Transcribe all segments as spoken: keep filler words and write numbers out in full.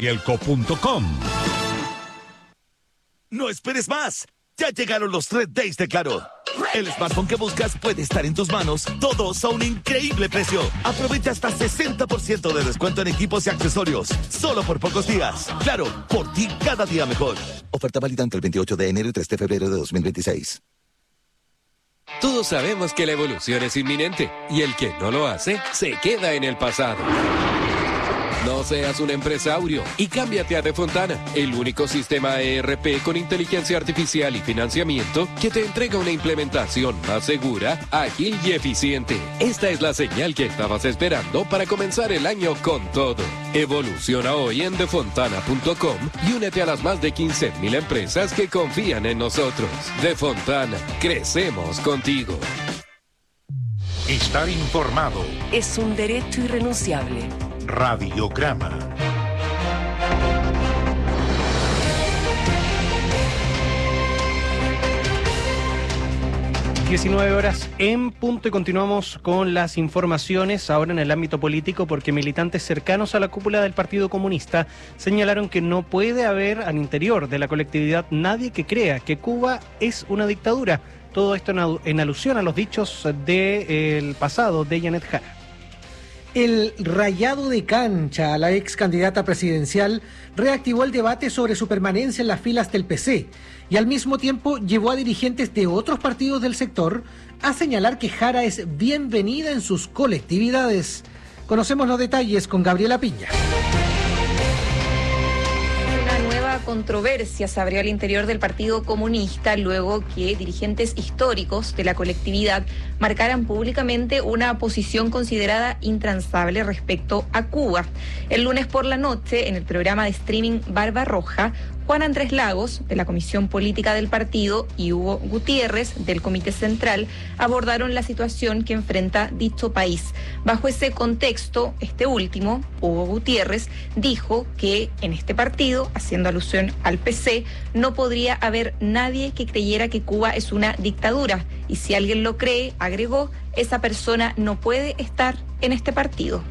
codelco punto com. No esperes más. Ya llegaron los tres days de Claro. El smartphone que buscas puede estar en tus manos, todos a un increíble precio. Aprovecha hasta sesenta por ciento de descuento en equipos y accesorios, solo por pocos días. Claro, por ti cada día mejor. Oferta válida entre el veintiocho de enero y tres de febrero de dos mil veintiséis. Todos sabemos que la evolución es inminente y el que no lo hace se queda en el pasado. No seas un empresario y cámbiate a Defontana, el único sistema E R P con inteligencia artificial y financiamiento que te entrega una implementación más segura, ágil y eficiente. Esta es la señal que estabas esperando para comenzar el año con todo. Evoluciona hoy en defontana punto com y únete a las más de quince mil empresas que confían en nosotros. Defontana, crecemos contigo. Estar informado. Es un derecho irrenunciable. Radiograma. diecinueve horas en punto y continuamos con las informaciones ahora en el ámbito político porque militantes cercanos a la cúpula del Partido Comunista señalaron que no puede haber al interior de la colectividad nadie que crea que Cuba es una dictadura. Todo esto en, en alusión a los dichos del pasado de Janet Jara. El rayado de cancha a la ex candidata presidencial reactivó el debate sobre su permanencia en las filas del P C y al mismo tiempo llevó a dirigentes de otros partidos del sector a señalar que Jara es bienvenida en sus colectividades. Conocemos los detalles con Gabriela Piña. Controversia se abrió al interior del Partido Comunista luego que dirigentes históricos de la colectividad marcaran públicamente una posición considerada intransable respecto a Cuba. El lunes por la noche, en el programa de streaming Barbarroja, Juan Andrés Lagos, de la Comisión Política del partido, y Hugo Gutiérrez, del Comité Central, abordaron la situación que enfrenta dicho país. Bajo ese contexto, este último, Hugo Gutiérrez, dijo que en este partido, haciendo alusión al P C, no podría haber nadie que creyera que Cuba es una dictadura. Y si alguien lo cree, agregó, esa persona no puede estar en este partido.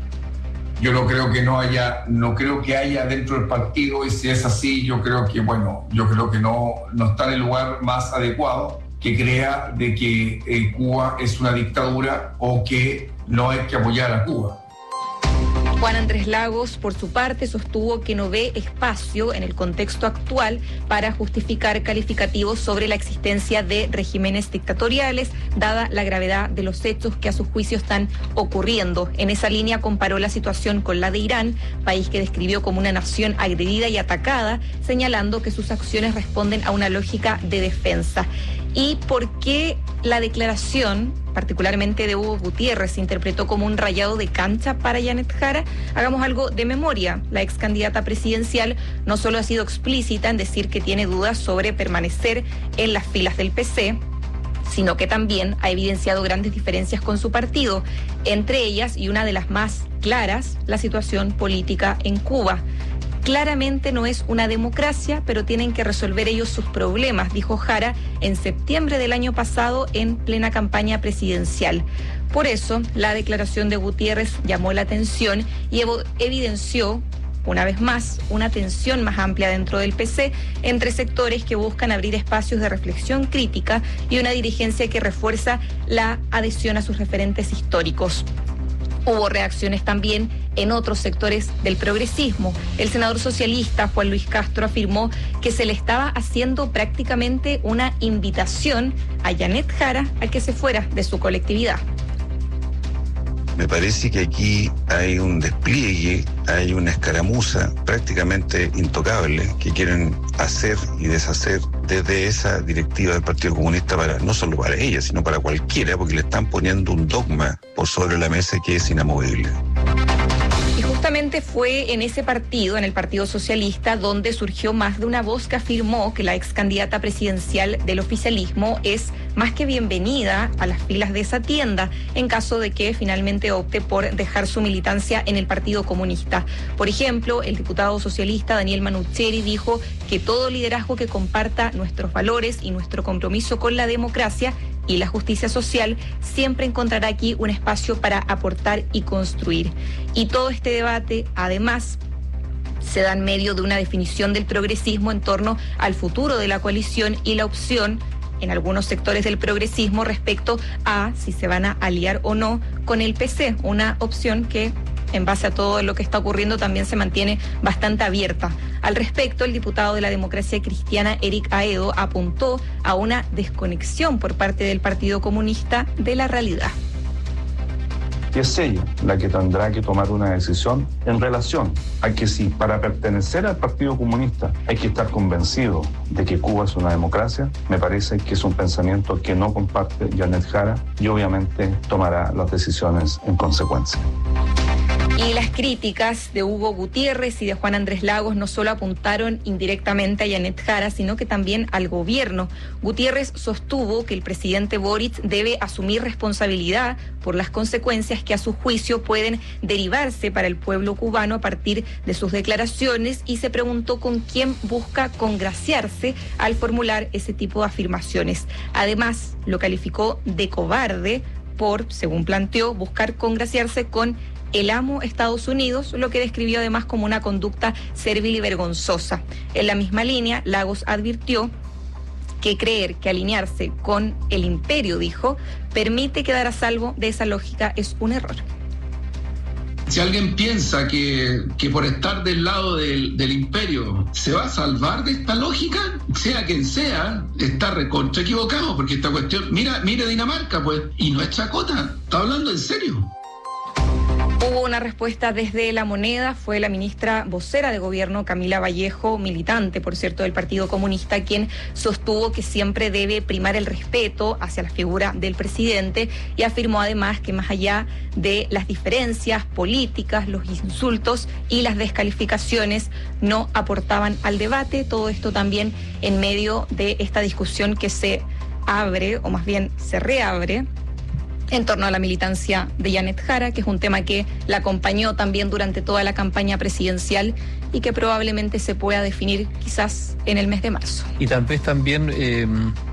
Yo no creo que no haya, no creo que haya dentro del partido, y si es así, yo creo que, bueno, yo creo que no, no está en el lugar más adecuado que crea de que eh, Cuba es una dictadura o que no hay que apoyar a Cuba. Juan Andrés Lagos, por su parte, sostuvo que no ve espacio en el contexto actual para justificar calificativos sobre la existencia de regímenes dictatoriales, dada la gravedad de los hechos que a su juicio están ocurriendo. En esa línea comparó la situación con la de Irán, país que describió como una nación agredida y atacada, señalando que sus acciones responden a una lógica de defensa. ¿Y por qué la declaración, particularmente de Hugo Gutiérrez, se interpretó como un rayado de cancha para Janet Jara? Hagamos algo de memoria. La ex candidata presidencial no solo ha sido explícita en decir que tiene dudas sobre permanecer en las filas del P C, sino que también ha evidenciado grandes diferencias con su partido, entre ellas, y una de las más claras, la situación política en Cuba. Claramente no es una democracia, pero tienen que resolver ellos sus problemas, dijo Jara en septiembre del año pasado en plena campaña presidencial. Por eso, la declaración de Gutiérrez llamó la atención y evidenció, una vez más, una tensión más amplia dentro del P C entre sectores que buscan abrir espacios de reflexión crítica y una dirigencia que refuerza la adhesión a sus referentes históricos. Hubo reacciones también en otros sectores del progresismo. El senador socialista Juan Luis Castro afirmó que se le estaba haciendo prácticamente una invitación a Janet Jara a que se fuera de su colectividad. Me parece que aquí hay un despliegue, hay una escaramuza prácticamente intocable que quieren hacer y deshacer desde esa directiva del Partido Comunista, para no solo para ella, sino para cualquiera, porque le están poniendo un dogma por sobre la mesa que es inamovible. Y justamente fue en ese partido, en el Partido Socialista, donde surgió más de una voz que afirmó que la ex candidata presidencial del oficialismo es más que bienvenida a las filas de esa tienda, en caso de que finalmente opte por dejar su militancia en el Partido Comunista. Por ejemplo, el diputado socialista Daniel Manucheri dijo que todo liderazgo que comparta nuestros valores y nuestro compromiso con la democracia y la justicia social siempre encontrará aquí un espacio para aportar y construir. Y todo este debate, además, se da en medio de una definición del progresismo en torno al futuro de la coalición y la opción en algunos sectores del progresismo respecto a si se van a aliar o no con el P C, una opción que en base a todo lo que está ocurriendo también se mantiene bastante abierta. Al respecto, el diputado de la Democracia Cristiana, Eric Aedo, apuntó a una desconexión por parte del Partido Comunista de la realidad. Y es ella la que tendrá que tomar una decisión en relación a que si para pertenecer al Partido Comunista hay que estar convencido de que Cuba es una democracia, me parece que es un pensamiento que no comparte Janet Jara y obviamente tomará las decisiones en consecuencia. Y las críticas de Hugo Gutiérrez y de Juan Andrés Lagos no solo apuntaron indirectamente a Janet Jara, sino que también al gobierno. Gutiérrez sostuvo que el presidente Boric debe asumir responsabilidad por las consecuencias que a su juicio pueden derivarse para el pueblo cubano a partir de sus declaraciones y se preguntó con quién busca congraciarse al formular ese tipo de afirmaciones. Además, lo calificó de cobarde por, según planteó, buscar congraciarse con el amo Estados Unidos, lo que describió además como una conducta servil y vergonzosa. En la misma línea, Lagos advirtió que creer que alinearse con el imperio, dijo, permite quedar a salvo de esa lógica es un error. Si alguien piensa que, que por estar del lado del, del imperio se va a salvar de esta lógica, sea quien sea, está recontra equivocado, porque esta cuestión, mira, mira Dinamarca, pues, y no es chacota, está hablando en serio. Hubo una respuesta desde La Moneda, fue la ministra vocera de gobierno Camila Vallejo, militante, por cierto, del Partido Comunista, quien sostuvo que siempre debe primar el respeto hacia la figura del presidente y afirmó además que más allá de las diferencias políticas, los insultos y las descalificaciones no aportaban al debate. Todo esto también en medio de esta discusión que se abre, o más bien se reabre, en torno a la militancia de Janet Jara, que es un tema que la acompañó también durante toda la campaña presidencial y que probablemente se pueda definir quizás en el mes de marzo. Y tal vez también eh,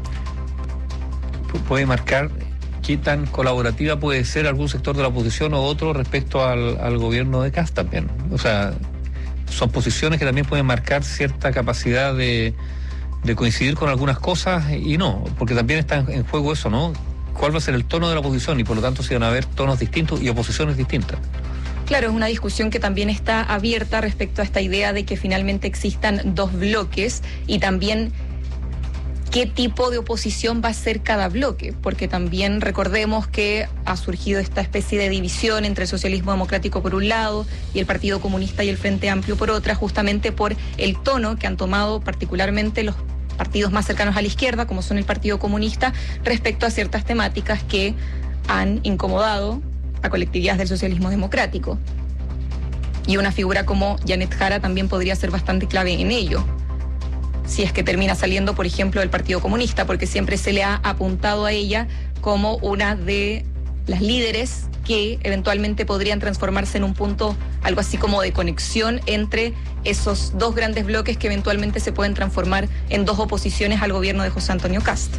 puede marcar qué tan colaborativa puede ser algún sector de la oposición o otro respecto al, al gobierno de Kast también. O sea, son posiciones que también pueden marcar cierta capacidad de, de coincidir con algunas cosas y no, porque también está en, en juego eso, ¿no? ¿Cuál va a ser el tono de la oposición? Y por lo tanto se van a haber tonos distintos y oposiciones distintas. Claro, es una discusión que también está abierta respecto a esta idea de que finalmente existan dos bloques y también qué tipo de oposición va a ser cada bloque, porque también recordemos que ha surgido esta especie de división entre el socialismo democrático por un lado y el Partido Comunista y el Frente Amplio por otra, justamente por el tono que han tomado particularmente los partidos más cercanos a la izquierda, como son el Partido Comunista, respecto a ciertas temáticas que han incomodado a colectividades del socialismo democrático. Y una figura como Janet Jara también podría ser bastante clave en ello, si es que termina saliendo, por ejemplo, del Partido Comunista, porque siempre se le ha apuntado a ella como una de las líderes que eventualmente podrían transformarse en un punto algo así como de conexión entre esos dos grandes bloques que eventualmente se pueden transformar en dos oposiciones al gobierno de José Antonio Kast.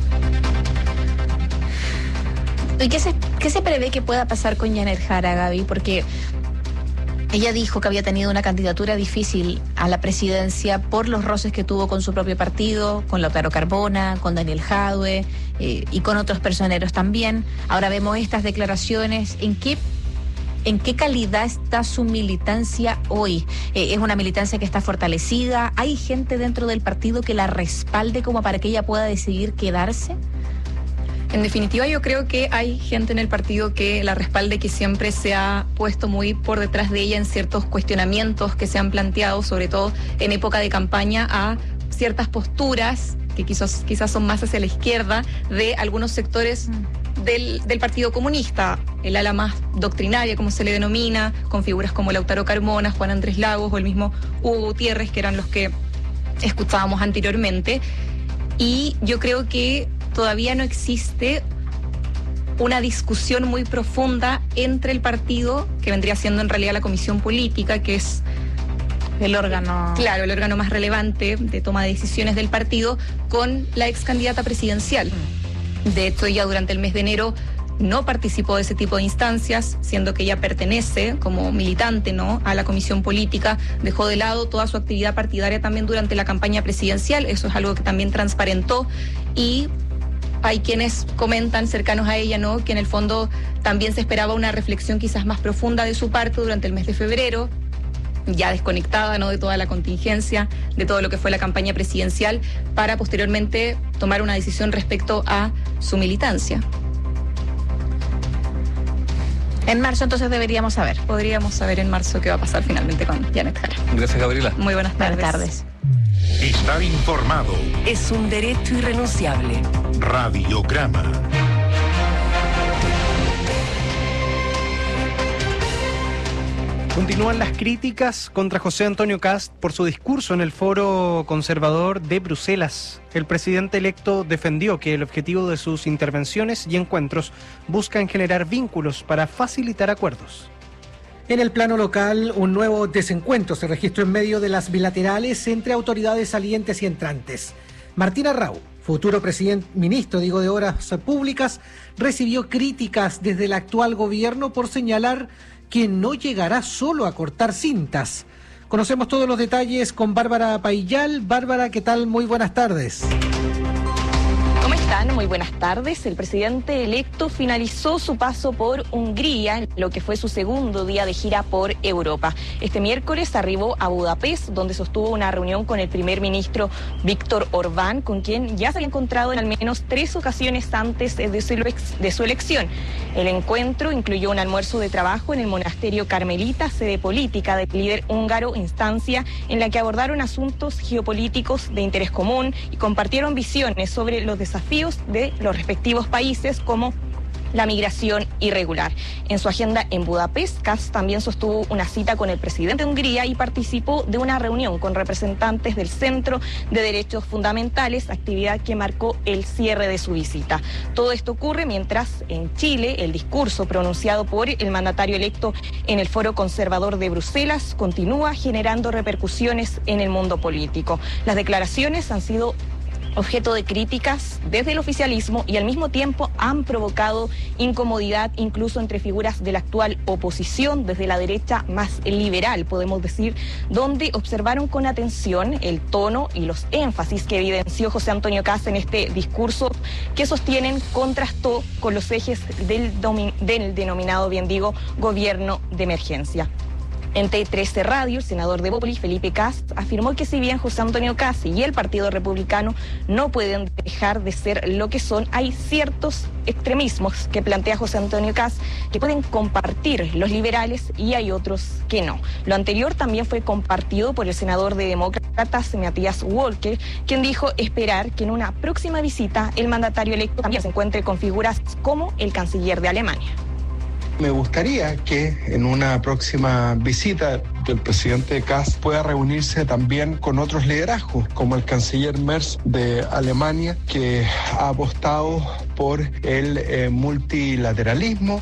¿Y qué se, qué se prevé que pueda pasar con Janet Jara, Gaby? Porque ella dijo que había tenido una candidatura difícil a la presidencia por los roces que tuvo con su propio partido, con Lautaro Carbona, con Daniel Jadue eh, y con otros personeros también. Ahora vemos estas declaraciones. ¿En qué, en qué calidad está su militancia hoy? Eh, ¿Es una militancia que está fortalecida? ¿Hay gente dentro del partido que la respalde como para que ella pueda decidir quedarse? En definitiva, yo creo que hay gente en el partido que la respalde, que siempre se ha puesto muy por detrás de ella en ciertos cuestionamientos que se han planteado, sobre todo en época de campaña, a ciertas posturas que quizás, quizás son más hacia la izquierda de algunos sectores mm. del, del Partido Comunista, el ala más doctrinaria, como se le denomina, con figuras como Lautaro Carmona, Juan Andrés Lagos o el mismo Hugo Gutiérrez, que eran los que escuchábamos anteriormente. Y yo creo que todavía no existe una discusión muy profunda entre el partido, que vendría siendo en realidad la comisión política, que es el órgano... Claro, el órgano más relevante de toma de decisiones del partido, con la ex candidata presidencial. De hecho, ya durante el mes de enero no participó de ese tipo de instancias, siendo que ella pertenece como militante, ¿no?, a la comisión política, dejó de lado toda su actividad partidaria también durante la campaña presidencial. Eso es algo que también transparentó, y hay quienes comentan cercanos a ella, ¿no?, que en el fondo también se esperaba una reflexión quizás más profunda de su parte durante el mes de febrero, ya desconectada, ¿no?, de toda la contingencia, de todo lo que fue la campaña presidencial, para posteriormente tomar una decisión respecto a su militancia. En marzo entonces deberíamos saber. Podríamos saber en marzo qué va a pasar finalmente con Janet Jara. Gracias, Gabriela. Muy buenas tardes. Buenas tardes. Estar informado. Es un derecho irrenunciable. Radiograma. Continúan las críticas contra José Antonio Kast por su discurso en el Foro Conservador de Bruselas. El presidente electo defendió que el objetivo de sus intervenciones y encuentros buscan generar vínculos para facilitar acuerdos. En el plano local, un nuevo desencuentro se registró en medio de las bilaterales entre autoridades salientes y entrantes. Martín Arrau, futuro presidente, ministro digo de Obras Públicas, recibió críticas desde el actual gobierno por señalar que no llegará solo a cortar cintas. Conocemos todos los detalles con Bárbara Paillal. Bárbara, ¿qué tal? Muy buenas tardes. ¿Cómo están? Muy buenas tardes. El presidente electo finalizó su paso por Hungría, lo que fue su segundo día de gira por Europa. Este miércoles arribó a Budapest, donde sostuvo una reunión con el primer ministro Víctor Orbán, con quien ya se había encontrado en al menos tres ocasiones antes de su, de su elección. El encuentro incluyó un almuerzo de trabajo en el monasterio carmelita, sede política del líder húngaro, instancia en la que abordaron asuntos geopolíticos de interés común y compartieron visiones sobre los desafíos de los respectivos países, como la migración irregular. En su agenda en Budapest, Kast también sostuvo una cita con el presidente de Hungría y participó de una reunión con representantes del Centro de Derechos Fundamentales, actividad que marcó el cierre de su visita. Todo esto ocurre mientras en Chile el discurso pronunciado por el mandatario electo en el Foro Conservador de Bruselas continúa generando repercusiones en el mundo político. Las declaraciones han sido objeto de críticas desde el oficialismo y al mismo tiempo han provocado incomodidad incluso entre figuras de la actual oposición, desde la derecha más liberal, podemos decir, donde observaron con atención el tono y los énfasis que evidenció José Antonio Kast en este discurso, que sostienen contrastó con los ejes del, domi- del denominado, bien digo, gobierno de emergencia. En T trece Radio, el senador de Bópoli, Felipe Kast, afirmó que si bien José Antonio Kast y el Partido Republicano no pueden dejar de ser lo que son, hay ciertos extremismos que plantea José Antonio Kast que pueden compartir los liberales y hay otros que no. Lo anterior también fue compartido por el senador de Demócratas, Matías Walker, quien dijo esperar que en una próxima visita el mandatario electo también se encuentre con figuras como el canciller de Alemania. Me gustaría que en una próxima visita el presidente Kast pueda reunirse también con otros liderazgos, como el canciller Merz de Alemania, que ha apostado por el eh, multilateralismo.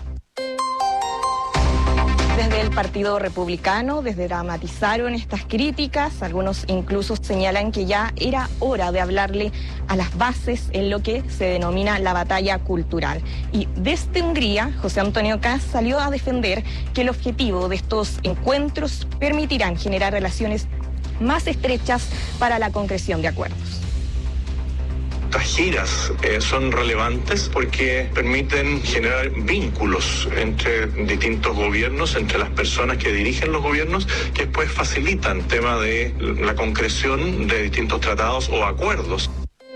Desde el Partido Republicano desdramatizaron estas críticas, algunos incluso señalan que ya era hora de hablarle a las bases en lo que se denomina la batalla cultural. Y desde Hungría, José Antonio Kast salió a defender que el objetivo de estos encuentros permitirán generar relaciones más estrechas para la concreción de acuerdos. Estas giras eh, son relevantes porque permiten generar vínculos entre distintos gobiernos, entre las personas que dirigen los gobiernos, que después facilitan el tema de la concreción de distintos tratados o acuerdos.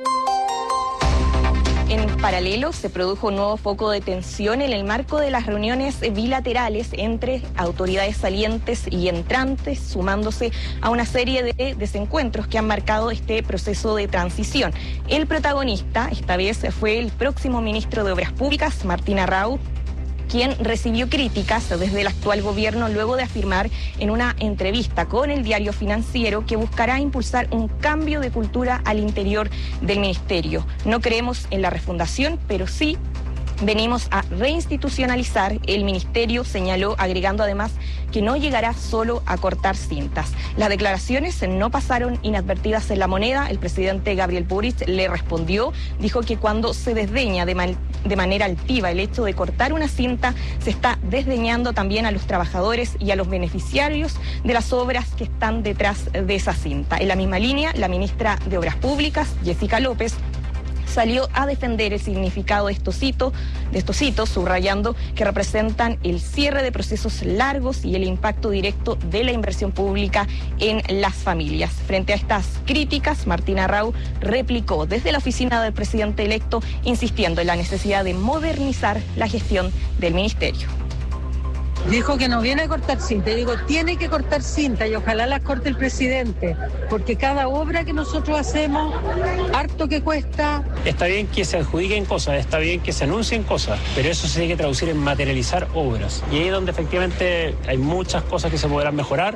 En paralelo, se produjo un nuevo foco de tensión en el marco de las reuniones bilaterales entre autoridades salientes y entrantes, sumándose a una serie de desencuentros que han marcado este proceso de transición. El protagonista, esta vez, fue el próximo ministro de Obras Públicas, Martín Arrau, quien recibió críticas desde el actual gobierno luego de afirmar en una entrevista con el diario Financiero que buscará impulsar un cambio de cultura al interior del ministerio. No creemos en la refundación, pero sí venimos a reinstitucionalizar. El ministerio señaló, agregando además que no llegará solo a cortar cintas. Las declaraciones no pasaron inadvertidas en La Moneda. El presidente Gabriel Boric le respondió, dijo que cuando se desdeña de, man, de manera altiva el hecho de cortar una cinta, se está desdeñando también a los trabajadores y a los beneficiarios de las obras que están detrás de esa cinta. En la misma línea, la ministra de Obras Públicas, Jessica López, salió a defender el significado de estos hitos, de estos hitos, subrayando que representan el cierre de procesos largos y el impacto directo de la inversión pública en las familias. Frente a estas críticas, Martina Rau replicó desde la oficina del presidente electo, insistiendo en la necesidad de modernizar la gestión del ministerio. Dijo que no viene a cortar cinta. Yo digo, tiene que cortar cinta y ojalá las corte el presidente, porque cada obra que nosotros hacemos, harto que cuesta. Está bien que se adjudiquen cosas, está bien que se anuncien cosas, pero eso se tiene que traducir en materializar obras. Y ahí es donde efectivamente hay muchas cosas que se podrán mejorar.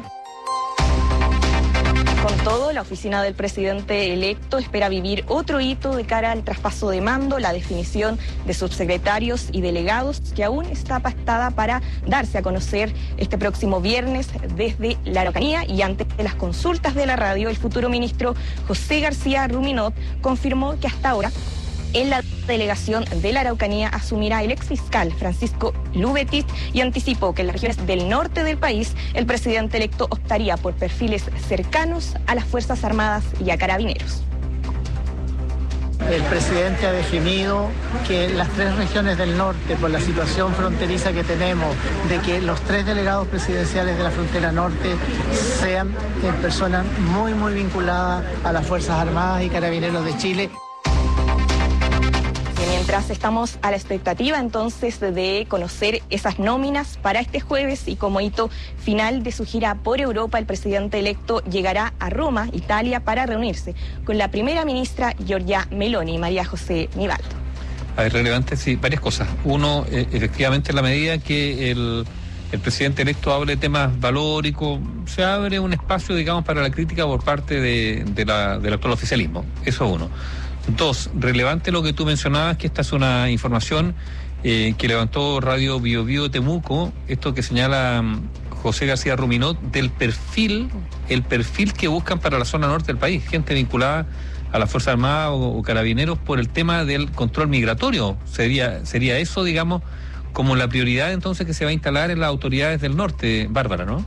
Con todo, la oficina del presidente electo espera vivir otro hito de cara al traspaso de mando, la definición de subsecretarios y delegados, que aún está pactada para darse a conocer este próximo viernes desde la Araucanía. Y ante las consultas de la radio, el futuro ministro José García Ruminot confirmó que hasta ahora en la delegación de la Araucanía asumirá el exfiscal Francisco Lubetit y anticipó que en las regiones del norte del país el presidente electo optaría por perfiles cercanos a las Fuerzas Armadas y a Carabineros. El presidente ha definido que las tres regiones del norte, por la situación fronteriza que tenemos, de que los tres delegados presidenciales de la frontera norte sean eh, personas muy, muy vinculadas a las Fuerzas Armadas y Carabineros de Chile. Mientras estamos a la expectativa entonces de conocer esas nóminas para este jueves, y como hito final de su gira por Europa, el presidente electo llegará a Roma, Italia, para reunirse con la primera ministra Giorgia Meloni. María José Nivaldo. A ver, relevante, sí, varias cosas. Uno, eh, efectivamente, en la medida que el, el presidente electo hable de temas valóricos, se abre un espacio, digamos, para la crítica por parte de, de la, del actual oficialismo. Eso es uno. Dos, relevante lo que tú mencionabas, que esta es una información eh, que levantó Radio Bio Bio Temuco, esto que señala um, José García Ruminot, del perfil, el perfil que buscan para la zona norte del país, gente vinculada a las Fuerzas Armadas o, o Carabineros por el tema del control migratorio. Sería, sería eso, digamos, como la prioridad entonces que se va a instalar en las autoridades del norte, Bárbara, ¿no?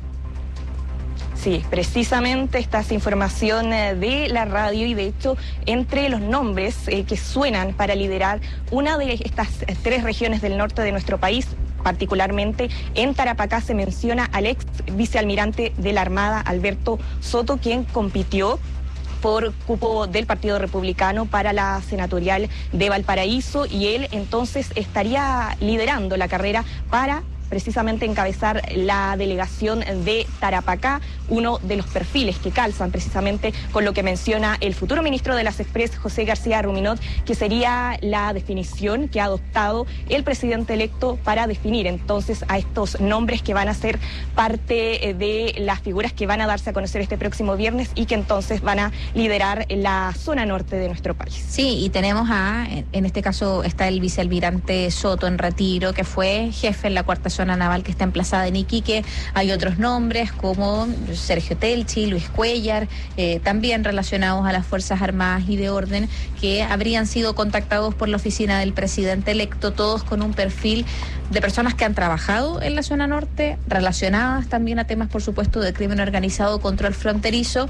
Sí, precisamente esta es información de la radio, y de hecho entre los nombres eh, que suenan para liderar una de estas tres regiones del norte de nuestro país, particularmente en Tarapacá, se menciona al ex vicealmirante de la Armada, Alberto Soto, quien compitió por cupo del Partido Republicano para la senatorial de Valparaíso, y él entonces estaría liderando la carrera para precisamente encabezar la delegación de Tarapacá, uno de los perfiles que calzan precisamente con lo que menciona el futuro ministro de las Express, José García Ruminot, que sería la definición que ha adoptado el presidente electo para definir entonces a estos nombres que van a ser parte de las figuras que van a darse a conocer este próximo viernes y que entonces van a liderar la zona norte de nuestro país. Sí, y tenemos a, en este caso está el vicealmirante Soto en retiro, que fue jefe en la cuarta zona naval que está emplazada en Iquique. Hay otros nombres como Sergio Telchi, Luis Cuellar, eh, también relacionados a las Fuerzas Armadas y de Orden, que habrían sido contactados por la oficina del presidente electo, todos con un perfil de personas que han trabajado en la zona norte, relacionadas también a temas, por supuesto, de crimen organizado, control fronterizo,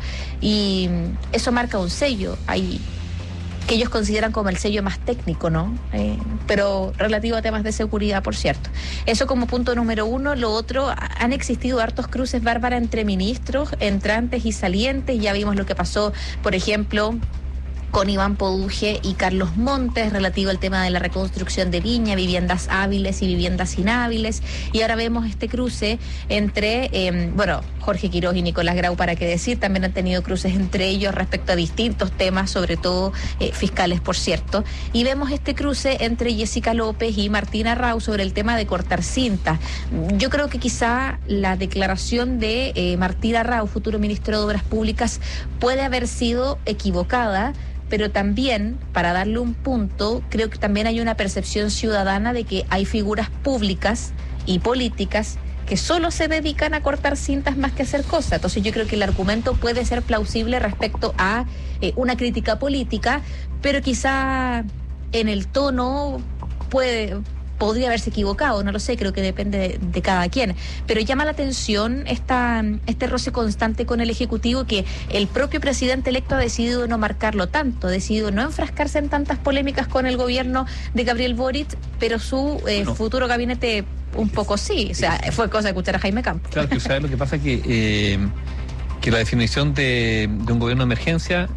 y eso marca un sello. Hay que ellos consideran como el sello más técnico, ¿no? Eh, pero relativo a temas de seguridad, por cierto. Eso como punto número uno. Lo otro, han existido hartos cruces, Bárbara, entre ministros, entrantes y salientes. Ya vimos lo que pasó, por ejemplo, con Iván Poduje y Carlos Montes, relativo al tema de la reconstrucción de Viña, viviendas hábiles y viviendas inhábiles. Y ahora vemos este cruce entre, eh, bueno, Jorge Quiroz y Nicolás Grau, para qué decir, también han tenido cruces entre ellos respecto a distintos temas, sobre todo eh, fiscales, por cierto. Y vemos este cruce entre Jessica López y Martina Rau sobre el tema de cortar cinta. Yo creo que quizá la declaración de eh, Martina Rau, futuro ministro de Obras Públicas, puede haber sido equivocada, pero también, para darle un punto, creo que también hay una percepción ciudadana de que hay figuras públicas y políticas que solo se dedican a cortar cintas más que a hacer cosas. Entonces yo creo que el argumento puede ser plausible respecto a eh, una crítica política, pero quizá en el tono puede... podría haberse equivocado, no lo sé, creo que depende de, de cada quien, pero llama la atención esta, este roce constante con el Ejecutivo, que el propio presidente electo ha decidido no marcarlo tanto, ha decidido no enfrascarse en tantas polémicas con el gobierno de Gabriel Boric, pero su eh, no. futuro gabinete un poco sí, o sea, fue cosa de escuchar a Jaime Campos. Claro, que ¿sabes lo que pasa? Que, eh, que la definición de, de un gobierno de emergencia,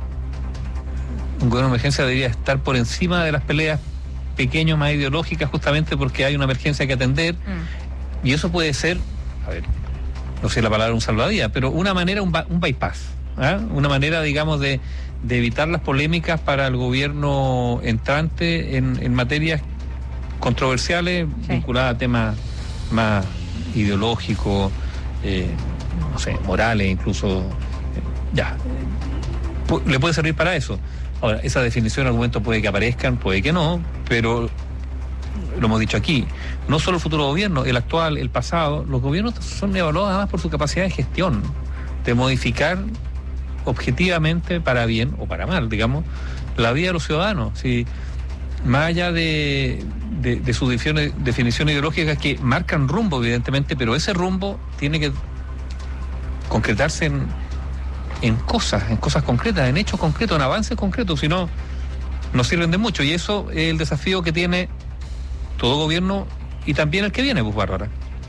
un gobierno de emergencia debería estar por encima de las peleas pequeños, más ideológicas, justamente porque hay una emergencia que atender, mm. y eso puede ser, a ver, no sé la palabra un salvavidas, pero una manera, un, un bypass, ¿eh? Una manera, digamos, de, de evitar las polémicas para el gobierno entrante en, en materias controversiales, sí. vinculadas a temas más ideológicos, eh, no sé, morales, incluso, eh, ya, Pu- le puede servir para eso. Ahora, esa definición, argumentos puede que aparezcan, puede que no, pero lo hemos dicho aquí, no solo el futuro gobierno, el actual, el pasado, los gobiernos son evaluados además por su capacidad de gestión, de modificar objetivamente, para bien o para mal, digamos, la vida de los ciudadanos. Si, más allá de, de, de sus definiciones, definiciones ideológicas que marcan rumbo, evidentemente, pero ese rumbo tiene que concretarse en en cosas, en cosas concretas, en hechos concretos, en avances concretos, si no, no sirven de mucho. Y eso es el desafío que tiene todo gobierno y también el que viene, pues, Bárbara.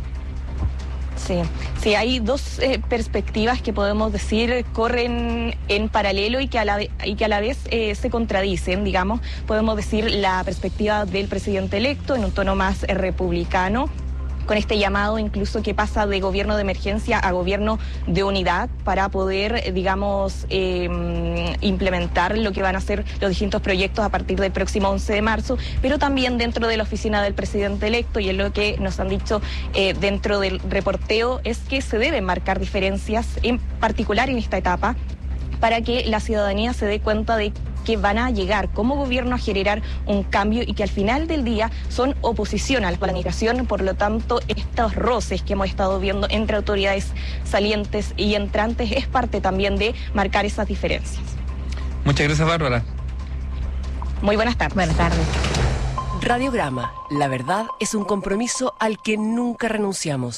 Sí, sí, hay dos eh, perspectivas que podemos decir corren en paralelo y que a la, ve- y que a la vez eh, se contradicen, digamos. Podemos decir la perspectiva del presidente electo en un tono más eh, republicano, con este llamado incluso que pasa de gobierno de emergencia a gobierno de unidad para poder, digamos, eh, implementar lo que van a ser los distintos proyectos a partir del próximo once de marzo, pero también dentro de la oficina del presidente electo, y es lo que nos han dicho eh, dentro del reporteo, es que se deben marcar diferencias, en particular en esta etapa, para que la ciudadanía se dé cuenta de que van a llegar como gobierno a generar un cambio y que al final del día son oposición a la planificación. Por lo tanto, estos roces que hemos estado viendo entre autoridades salientes y entrantes es parte también de marcar esas diferencias. Muchas gracias, Bárbara. Muy buenas tardes. Buenas tardes. Radiograma, la verdad es un compromiso al que nunca renunciamos.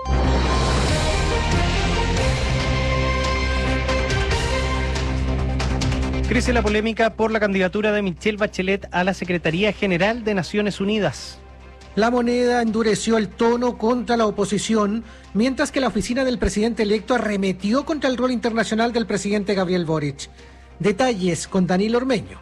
Crece la polémica por la candidatura de Michelle Bachelet a la Secretaría General de Naciones Unidas. La Moneda endureció el tono contra la oposición, mientras que la oficina del presidente electo arremetió contra el rol internacional del presidente Gabriel Boric. Detalles con Danilo Ormeño.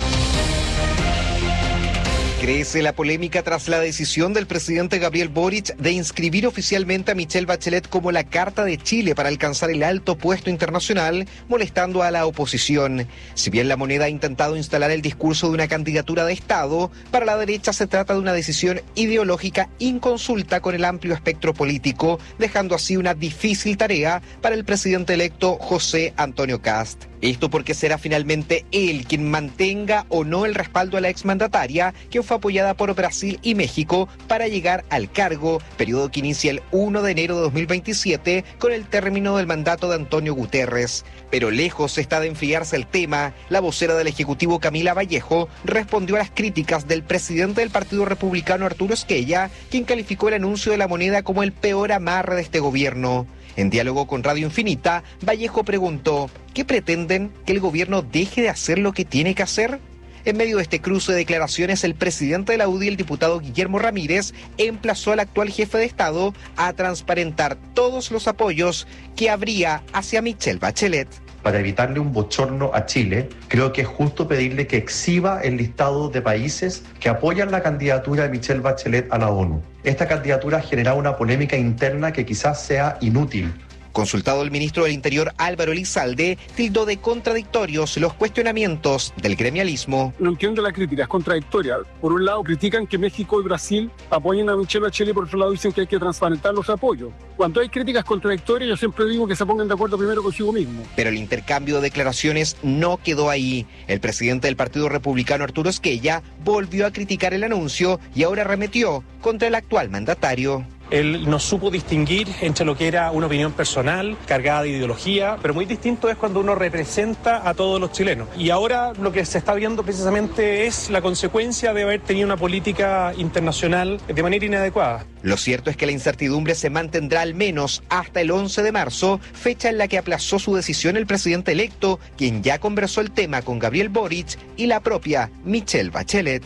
Crece la polémica tras la decisión del presidente Gabriel Boric de inscribir oficialmente a Michelle Bachelet como la carta de Chile para alcanzar el alto puesto internacional, molestando a la oposición. Si bien la Moneda ha intentado instalar el discurso de una candidatura de Estado, para la derecha se trata de una decisión ideológica inconsulta con el amplio espectro político, dejando así una difícil tarea para el presidente electo José Antonio Kast. Esto porque será finalmente él quien mantenga o no el respaldo a la exmandataria, que fue apoyada por Brasil y México para llegar al cargo, periodo que inicia el primero de enero de dos mil veintisiete con el término del mandato de Antonio Guterres. Pero lejos está de enfriarse el tema, la vocera del Ejecutivo, Camila Vallejo, respondió a las críticas del presidente del Partido Republicano, Arturo Esquella, quien calificó el anuncio de la Moneda como el peor amarre de este gobierno. En diálogo con Radio Infinita, Vallejo preguntó, ¿qué pretenden? ¿Que el gobierno deje de hacer lo que tiene que hacer? En medio de este cruce de declaraciones, el presidente de la U D I, el diputado Guillermo Ramírez, emplazó al actual jefe de Estado a transparentar todos los apoyos que habría hacia Michelle Bachelet. Para evitarle un bochorno a Chile, creo que es justo pedirle que exhiba el listado de países que apoyan la candidatura de Michelle Bachelet a la ONU. Esta candidatura ha generado una polémica interna que quizás sea inútil. Consultado el ministro del Interior Álvaro Elizalde, tildó de contradictorios los cuestionamientos del gremialismo. No entiendo la crítica, es contradictoria. Por un lado critican que México y Brasil apoyen a Michelle Bachelet, por otro lado dicen que hay que transparentar los apoyos. Cuando hay críticas contradictorias, yo siempre digo que se pongan de acuerdo primero consigo mismo. Pero el intercambio de declaraciones no quedó ahí. El presidente del Partido Republicano, Arturo Esquella, volvió a criticar el anuncio y ahora arremetió contra el actual mandatario. Él no supo distinguir entre lo que era una opinión personal, cargada de ideología, pero muy distinto es cuando uno representa a todos los chilenos. Y ahora lo que se está viendo precisamente es la consecuencia de haber tenido una política internacional de manera inadecuada. Lo cierto es que la incertidumbre se mantendrá al menos hasta el once de marzo, fecha en la que aplazó su decisión el presidente electo, quien ya conversó el tema con Gabriel Boric y la propia Michelle Bachelet.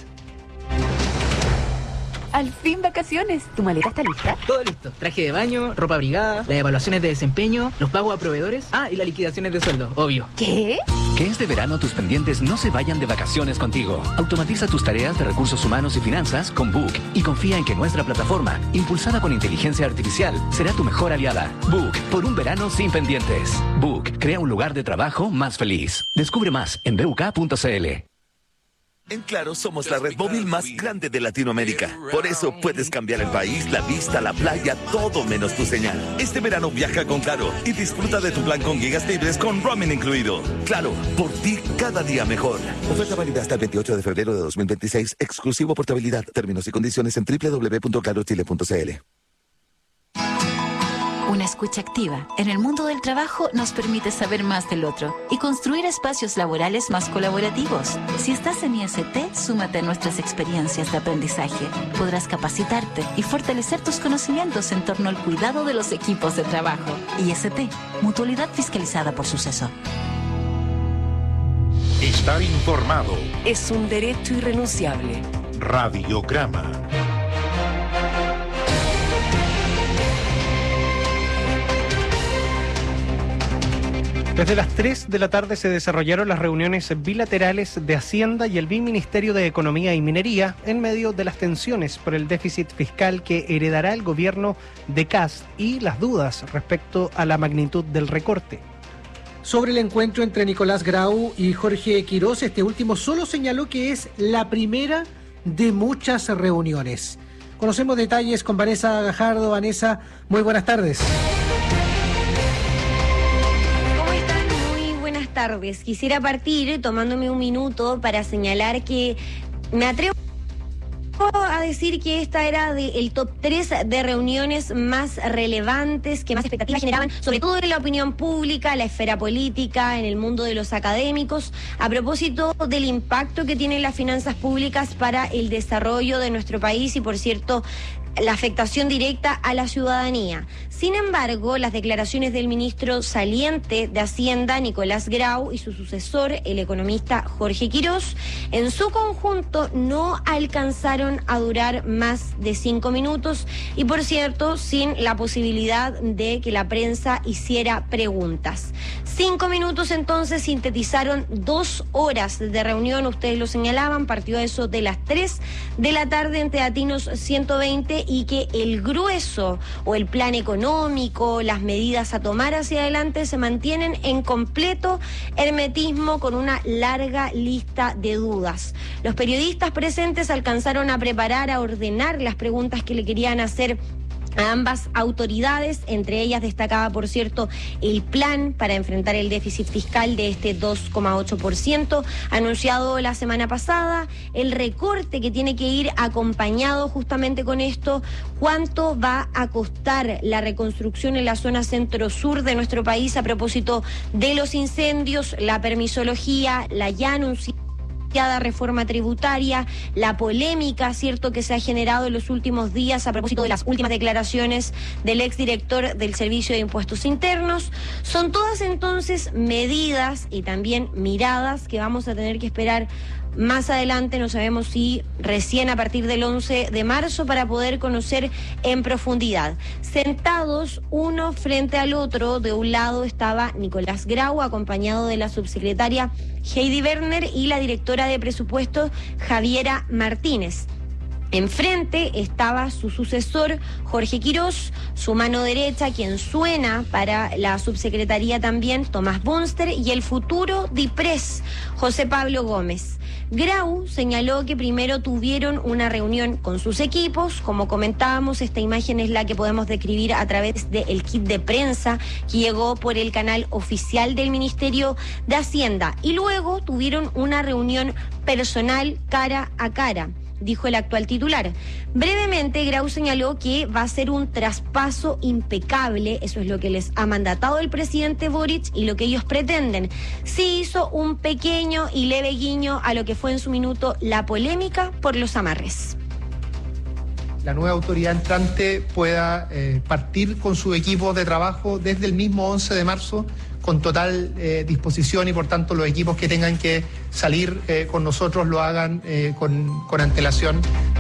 Al fin vacaciones. ¿Tu maleta está lista? Todo listo. Traje de baño, ropa abrigada, las evaluaciones de desempeño, los pagos a proveedores. Ah, y las liquidaciones de sueldo, obvio. ¿Qué? Que este verano tus pendientes no se vayan de vacaciones contigo. Automatiza tus tareas de recursos humanos y finanzas con Book y confía en que nuestra plataforma, impulsada con inteligencia artificial, será tu mejor aliada. Book, por un verano sin pendientes. Book, crea un lugar de trabajo más feliz. Descubre más en b u k punto c l. En Claro somos la red móvil más grande de Latinoamérica. Por eso puedes cambiar el país, la vista, la playa, todo menos tu señal. Este verano viaja con Claro y disfruta de tu plan con gigas libres con roaming incluido. Claro, por ti cada día mejor. Oferta válida hasta el veintiocho de febrero de dos mil veintiséis. Exclusivo portabilidad. Términos y condiciones en doble u doble u doble u punto claro chile punto c l. Una escucha activa en el mundo del trabajo nos permite saber más del otro y construir espacios laborales más colaborativos. Si estás en I S T, súmate a nuestras experiencias de aprendizaje. Podrás capacitarte y fortalecer tus conocimientos en torno al cuidado de los equipos de trabajo. I S T, mutualidad fiscalizada por Suceso. Estar informado. Es un derecho irrenunciable. Radiograma. Desde las tres de la tarde se desarrollaron las reuniones bilaterales de Hacienda y el Ministerio de Economía y Minería en medio de las tensiones por el déficit fiscal que heredará el gobierno de Kast y las dudas respecto a la magnitud del recorte. Sobre el encuentro entre Nicolás Grau y Jorge Quirós, este último solo señaló que es la primera de muchas reuniones. Conocemos detalles con Vanessa Gajardo. Vanessa, muy buenas tardes. Tardes. Quisiera partir tomándome un minuto para señalar que me atrevo a decir que esta era de el top tres de reuniones más relevantes, que más expectativas generaban, sobre todo en la opinión pública, la esfera política, en el mundo de los académicos, a propósito del impacto que tienen las finanzas públicas para el desarrollo de nuestro país y, por cierto, la afectación directa a la ciudadanía. Sin embargo, las declaraciones del ministro saliente de Hacienda, Nicolás Grau, y su sucesor, el economista Jorge Quirós, en su conjunto no alcanzaron a durar más de cinco minutos y, por cierto, sin la posibilidad de que la prensa hiciera preguntas. Cinco minutos entonces sintetizaron dos horas de reunión, ustedes lo señalaban, partió eso de las tres de la tarde en Teatinos ciento veinte, y que el grueso o el plan económico, las medidas a tomar hacia adelante se mantienen en completo hermetismo con una larga lista de dudas. Los periodistas presentes alcanzaron a preparar, a ordenar las preguntas que le querían hacer a ambas autoridades. Entre ellas destacaba, por cierto, el plan para enfrentar el déficit fiscal de este dos coma ocho por ciento anunciado la semana pasada, el recorte que tiene que ir acompañado justamente con esto, cuánto va a costar la reconstrucción en la zona centro-sur de nuestro país a propósito de los incendios, la permisología, la ya anunciada reforma tributaria, la polémica, cierto, que se ha generado en los últimos días a propósito de las últimas declaraciones del exdirector del Servicio de Impuestos Internos. Son todas entonces medidas y también miradas que vamos a tener que esperar más adelante, no sabemos si recién a partir del once de marzo, para poder conocer en profundidad. Sentados uno frente al otro, de un lado estaba Nicolás Grau, acompañado de la subsecretaria Heidi Werner y la directora de presupuestos Javiera Martínez. Enfrente estaba su sucesor, Jorge Quirós, su mano derecha, quien suena para la subsecretaría también, Tomás Bunster, y el futuro DIPRES, José Pablo Gómez. Grau señaló que primero tuvieron una reunión con sus equipos, como comentábamos, esta imagen es la que podemos describir a través del kit de prensa que llegó por el canal oficial del Ministerio de Hacienda, y luego tuvieron una reunión personal cara a cara, dijo el actual titular. Brevemente, Grau señaló que va a ser un traspaso impecable, eso es lo que les ha mandatado el presidente Boric y lo que ellos pretenden. Sí hizo un pequeño y leve guiño a lo que fue en su minuto la polémica por los amarres. La nueva autoridad entrante pueda eh, partir con su equipo de trabajo desde el mismo once de marzo con total eh, disposición, y por tanto los equipos que tengan que salir eh, con nosotros lo hagan eh, con, con antelación.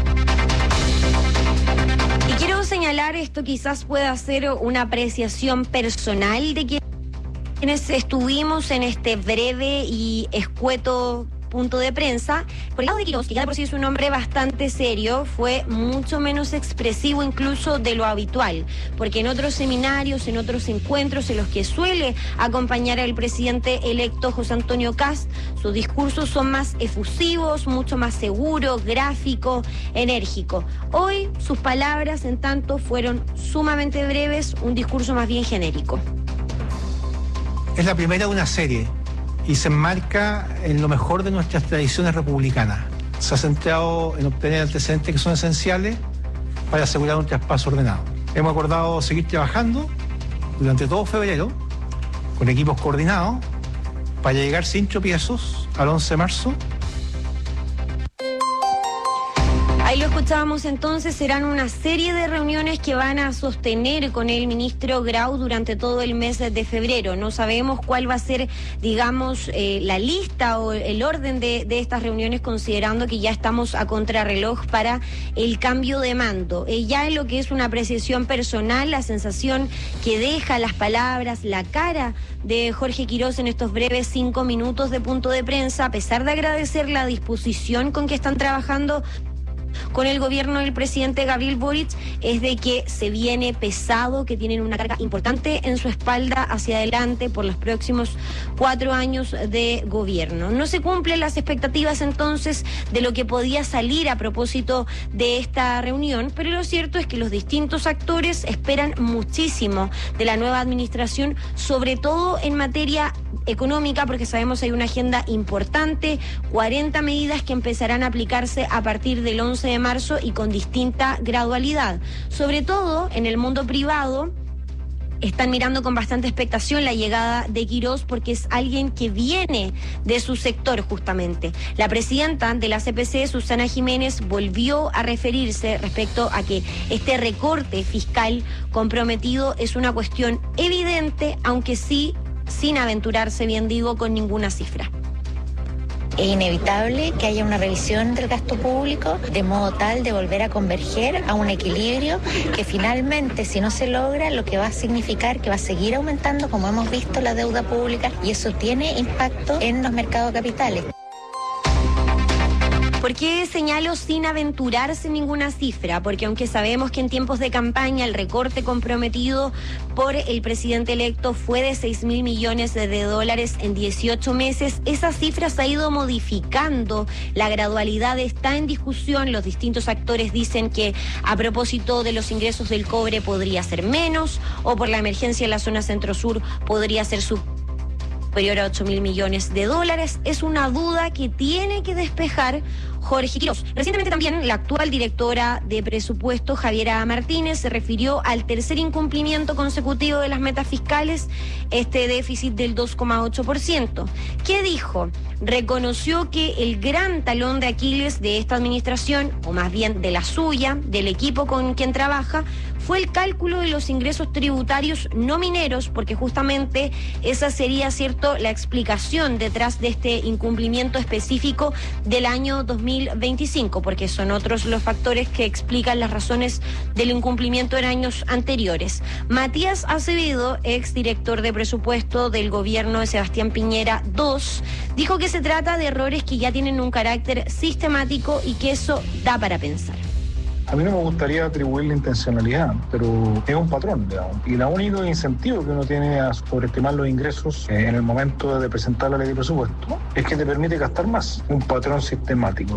Y quiero señalar, esto quizás pueda ser una apreciación personal de quienes estuvimos en este breve y escueto punto de prensa. Por el lado de Quirós, que ya de por sí es un hombre bastante serio, fue mucho menos expresivo incluso de lo habitual, porque en otros seminarios, en otros encuentros en los que suele acompañar al presidente electo José Antonio Kast, sus discursos son más efusivos, mucho más seguros, gráficos, enérgicos. Hoy sus palabras, en tanto, fueron sumamente breves, un discurso más bien genérico. Es la primera de una serie y se enmarca en lo mejor de nuestras tradiciones republicanas. Se ha centrado en obtener antecedentes que son esenciales para asegurar un traspaso ordenado. Hemos acordado seguir trabajando durante todo febrero con equipos coordinados para llegar sin tropiezos al once de marzo. Ahí lo escuchábamos entonces, serán una serie de reuniones que van a sostener con el ministro Grau durante todo el mes de febrero. No sabemos cuál va a ser, digamos, eh, la lista o el orden de, de estas reuniones, considerando que ya estamos a contrarreloj para el cambio de mando. Eh, ya en lo que es una apreciación personal, la sensación que deja las palabras, la cara de Jorge Quirós en estos breves cinco minutos de punto de prensa, a pesar de agradecer la disposición con que están trabajando con el gobierno del presidente Gabriel Boric, es de que se viene pesado, que tienen una carga importante en su espalda hacia adelante por los próximos cuatro años de gobierno. No se cumplen las expectativas entonces de lo que podía salir a propósito de esta reunión, pero lo cierto es que los distintos actores esperan muchísimo de la nueva administración, sobre todo en materia económica, porque sabemos que hay una agenda importante, cuarenta medidas que empezarán a aplicarse a partir del once de marzo y con distinta gradualidad. Sobre todo en el mundo privado están mirando con bastante expectación la llegada de Quirós, porque es alguien que viene de su sector justamente. La presidenta de la C P C, Susana Jiménez, volvió a referirse respecto a que este recorte fiscal comprometido es una cuestión evidente, aunque sí sin aventurarse, bien digo, con ninguna cifra. Es inevitable que haya una revisión del gasto público de modo tal de volver a converger a un equilibrio que finalmente, si no se logra, lo que va a significar que va a seguir aumentando, como hemos visto, la deuda pública, y eso tiene impacto en los mercados de capitales. ¿Por qué señalo sin aventurarse ninguna cifra? Porque aunque sabemos que en tiempos de campaña el recorte comprometido por el presidente electo fue de seis mil millones de dólares en dieciocho meses, esa cifra se ha ido modificando, la gradualidad está en discusión, los distintos actores dicen que a propósito de los ingresos del cobre podría ser menos, o por la emergencia en la zona centro-sur podría ser superior superior a ocho mil millones de dólares. Es una duda que tiene que despejar Jorge Quirós. Recientemente también la actual directora de presupuesto, Javiera Martínez, se refirió al tercer incumplimiento consecutivo de las metas fiscales, este déficit del dos coma ocho por ciento. ¿Qué dijo? Reconoció que el gran talón de Aquiles de esta administración, o más bien de la suya, del equipo con quien trabaja, fue el cálculo de los ingresos tributarios no mineros, porque justamente esa sería, cierto, la explicación detrás de este incumplimiento específico del año dos mil veinticinco, porque son otros los factores que explican las razones del incumplimiento en años anteriores. Matías Acevedo, exdirector de presupuesto del gobierno de Sebastián Piñera dos, dijo que se trata de errores que ya tienen un carácter sistemático y que eso da para pensar. A mí no me gustaría atribuirle intencionalidad, pero es un patrón, digamos. Y el único incentivo que uno tiene a sobreestimar los ingresos eh, en el momento de presentar la ley de presupuesto es que te permite gastar más. Un patrón sistemático.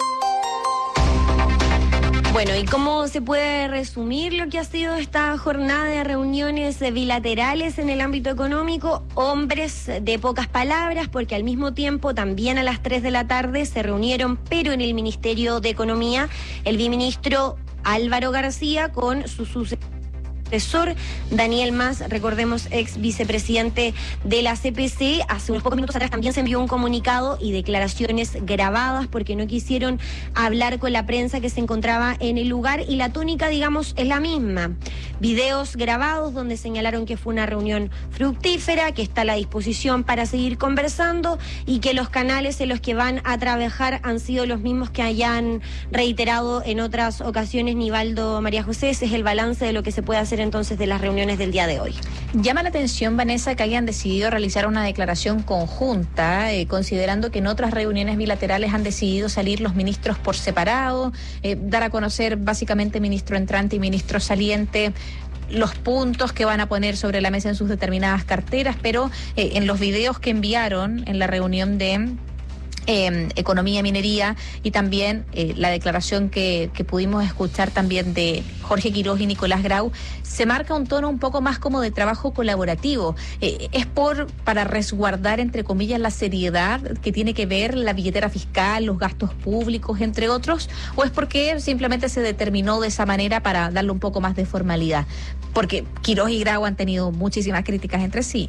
Bueno, ¿y cómo se puede resumir lo que ha sido esta jornada de reuniones bilaterales en el ámbito económico? Hombres de pocas palabras, porque al mismo tiempo también a las tres de la tarde se reunieron, pero en el Ministerio de Economía, el viceministro Álvaro García con su sucesor Daniel Mas, recordemos, ex vicepresidente de la C P C. Hace unos pocos minutos atrás también se envió un comunicado y declaraciones grabadas porque no quisieron hablar con la prensa que se encontraba en el lugar, y la tónica, digamos, es la misma. Videos grabados donde señalaron que fue una reunión fructífera, que está a la disposición para seguir conversando y que los canales en los que van a trabajar han sido los mismos que hayan reiterado en otras ocasiones Nivaldo, María José. Ese es el balance de lo que se puede hacer entonces de las reuniones del día de hoy. Llama la atención, Vanessa, que hayan decidido realizar una declaración conjunta, eh, considerando que en otras reuniones bilaterales han decidido salir los ministros por separado, eh, dar a conocer básicamente ministro entrante y ministro saliente los puntos que van a poner sobre la mesa en sus determinadas carteras, pero eh, en los videos que enviaron en la reunión de Eh, Economía, Minería, y también eh, la declaración que, que pudimos escuchar también de Jorge Quiroz y Nicolás Grau, se marca un tono un poco más como de trabajo colaborativo. Eh, ¿Es por para resguardar, entre comillas, la seriedad que tiene que ver la billetera fiscal, los gastos públicos, entre otros, o es porque simplemente se determinó de esa manera para darle un poco más de formalidad? Porque Quiroz y Grau han tenido muchísimas críticas entre sí.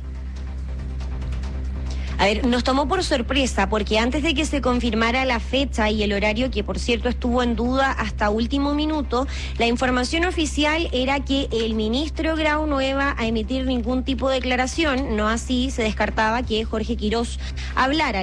A ver, nos tomó por sorpresa porque antes de que se confirmara la fecha y el horario, que por cierto estuvo en duda hasta último minuto, la información oficial era que el ministro Grau no iba a emitir ningún tipo de declaración, no así se descartaba que Jorge Quiroz hablara.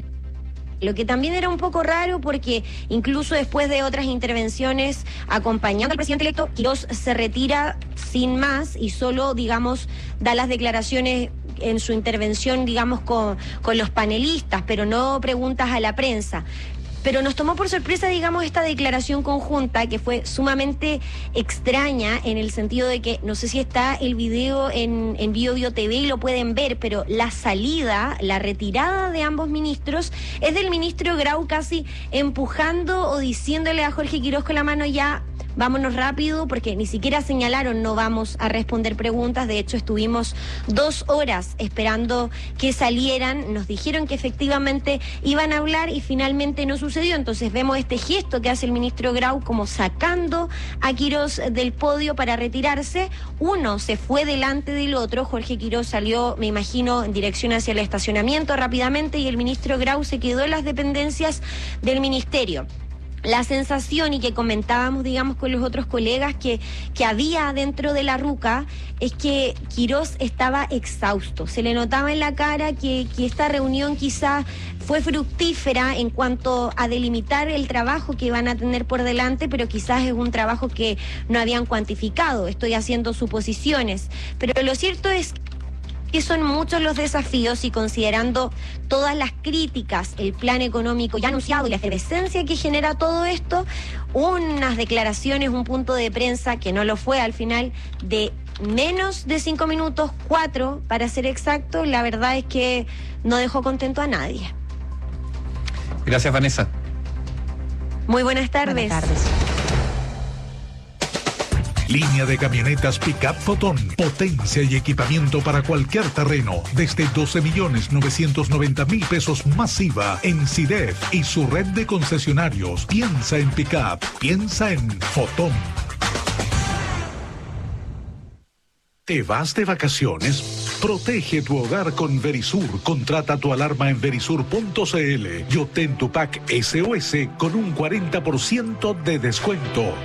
Lo que también era un poco raro porque incluso después de otras intervenciones acompañando al presidente electo, Quiroz se retira sin más y solo, digamos, da las declaraciones en su intervención, digamos, con, con los panelistas, pero no preguntas a la prensa. Pero nos tomó por sorpresa, digamos, esta declaración conjunta que fue sumamente extraña en el sentido de que, no sé si está el video en, en Bio Bio T V y lo pueden ver, pero la salida, la retirada de ambos ministros es del ministro Grau casi empujando o diciéndole a Jorge Quiroz con la mano: ya, vámonos rápido, porque ni siquiera señalaron no vamos a responder preguntas. De hecho, estuvimos dos horas esperando que salieran, nos dijeron que efectivamente iban a hablar y finalmente no sucedió. Entonces vemos este gesto que hace el ministro Grau como sacando a Quiroz del podio para retirarse. Uno se fue delante del otro, Jorge Quiroz salió, me imagino, en dirección hacia el estacionamiento rápidamente y el ministro Grau se quedó en las dependencias del ministerio. La sensación, y que comentábamos, digamos, con los otros colegas que, que había dentro de la ruca, es que Quiroz estaba exhausto. Se le notaba en la cara que, que esta reunión quizá fue fructífera en cuanto a delimitar el trabajo que van a tener por delante, pero quizás es un trabajo que no habían cuantificado. Estoy haciendo suposiciones. Pero lo cierto es que son muchos los desafíos y considerando todas las críticas, el plan económico ya anunciado y la efervescencia que genera todo esto, unas declaraciones, un punto de prensa que no lo fue al final de menos de cinco minutos, cuatro para ser exacto, la verdad es que no dejó contento a nadie. Gracias, Vanessa. Muy buenas tardes. Buenas tardes. Línea de camionetas Pickup Fotón. Potencia y equipamiento para cualquier terreno. Desde doce millones novecientos noventa mil pesos masiva en C I D E F y su red de concesionarios. Piensa en Pickup. Piensa en Fotón. ¿Te vas de vacaciones? Protege tu hogar con Verisur. Contrata tu alarma en verisur punto c l y obtén tu pack S O S con un cuarenta por ciento de descuento.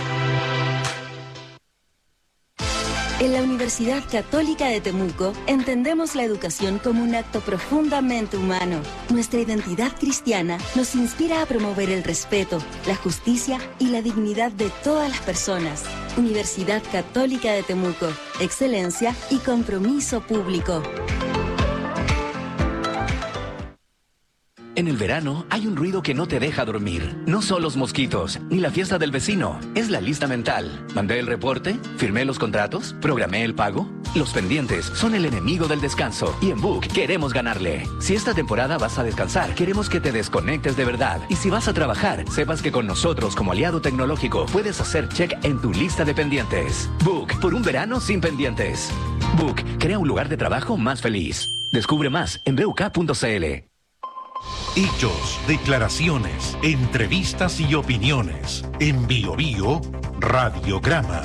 En la Universidad Católica de Temuco entendemos la educación como un acto profundamente humano. Nuestra identidad cristiana nos inspira a promover el respeto, la justicia y la dignidad de todas las personas. Universidad Católica de Temuco, excelencia y compromiso público. En el verano hay un ruido que no te deja dormir. No son los mosquitos, ni la fiesta del vecino. Es la lista mental. ¿Mandé el reporte? ¿Firmé los contratos? ¿Programé el pago? Los pendientes son el enemigo del descanso. Y en Book queremos ganarle. Si esta temporada vas a descansar, queremos que te desconectes de verdad. Y si vas a trabajar, sepas que con nosotros como aliado tecnológico puedes hacer check en tu lista de pendientes. Book, por un verano sin pendientes. Book, crea un lugar de trabajo más feliz. Descubre más en b u k punto c l. Hechos, declaraciones, entrevistas y opiniones. En Bio Bio, Radiograma.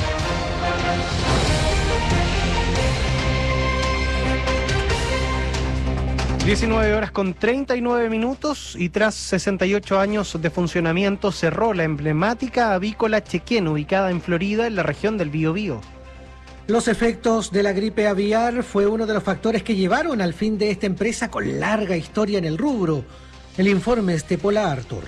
diecinueve horas con treinta y nueve minutos y tras sesenta y ocho años de funcionamiento cerró la emblemática avícola Chequén, ubicada en Florida, en la región del Biobío. Los efectos de la gripe aviar fue uno de los factores que llevaron al fin de esta empresa con larga historia en el rubro. El informe es de Pola Arthur.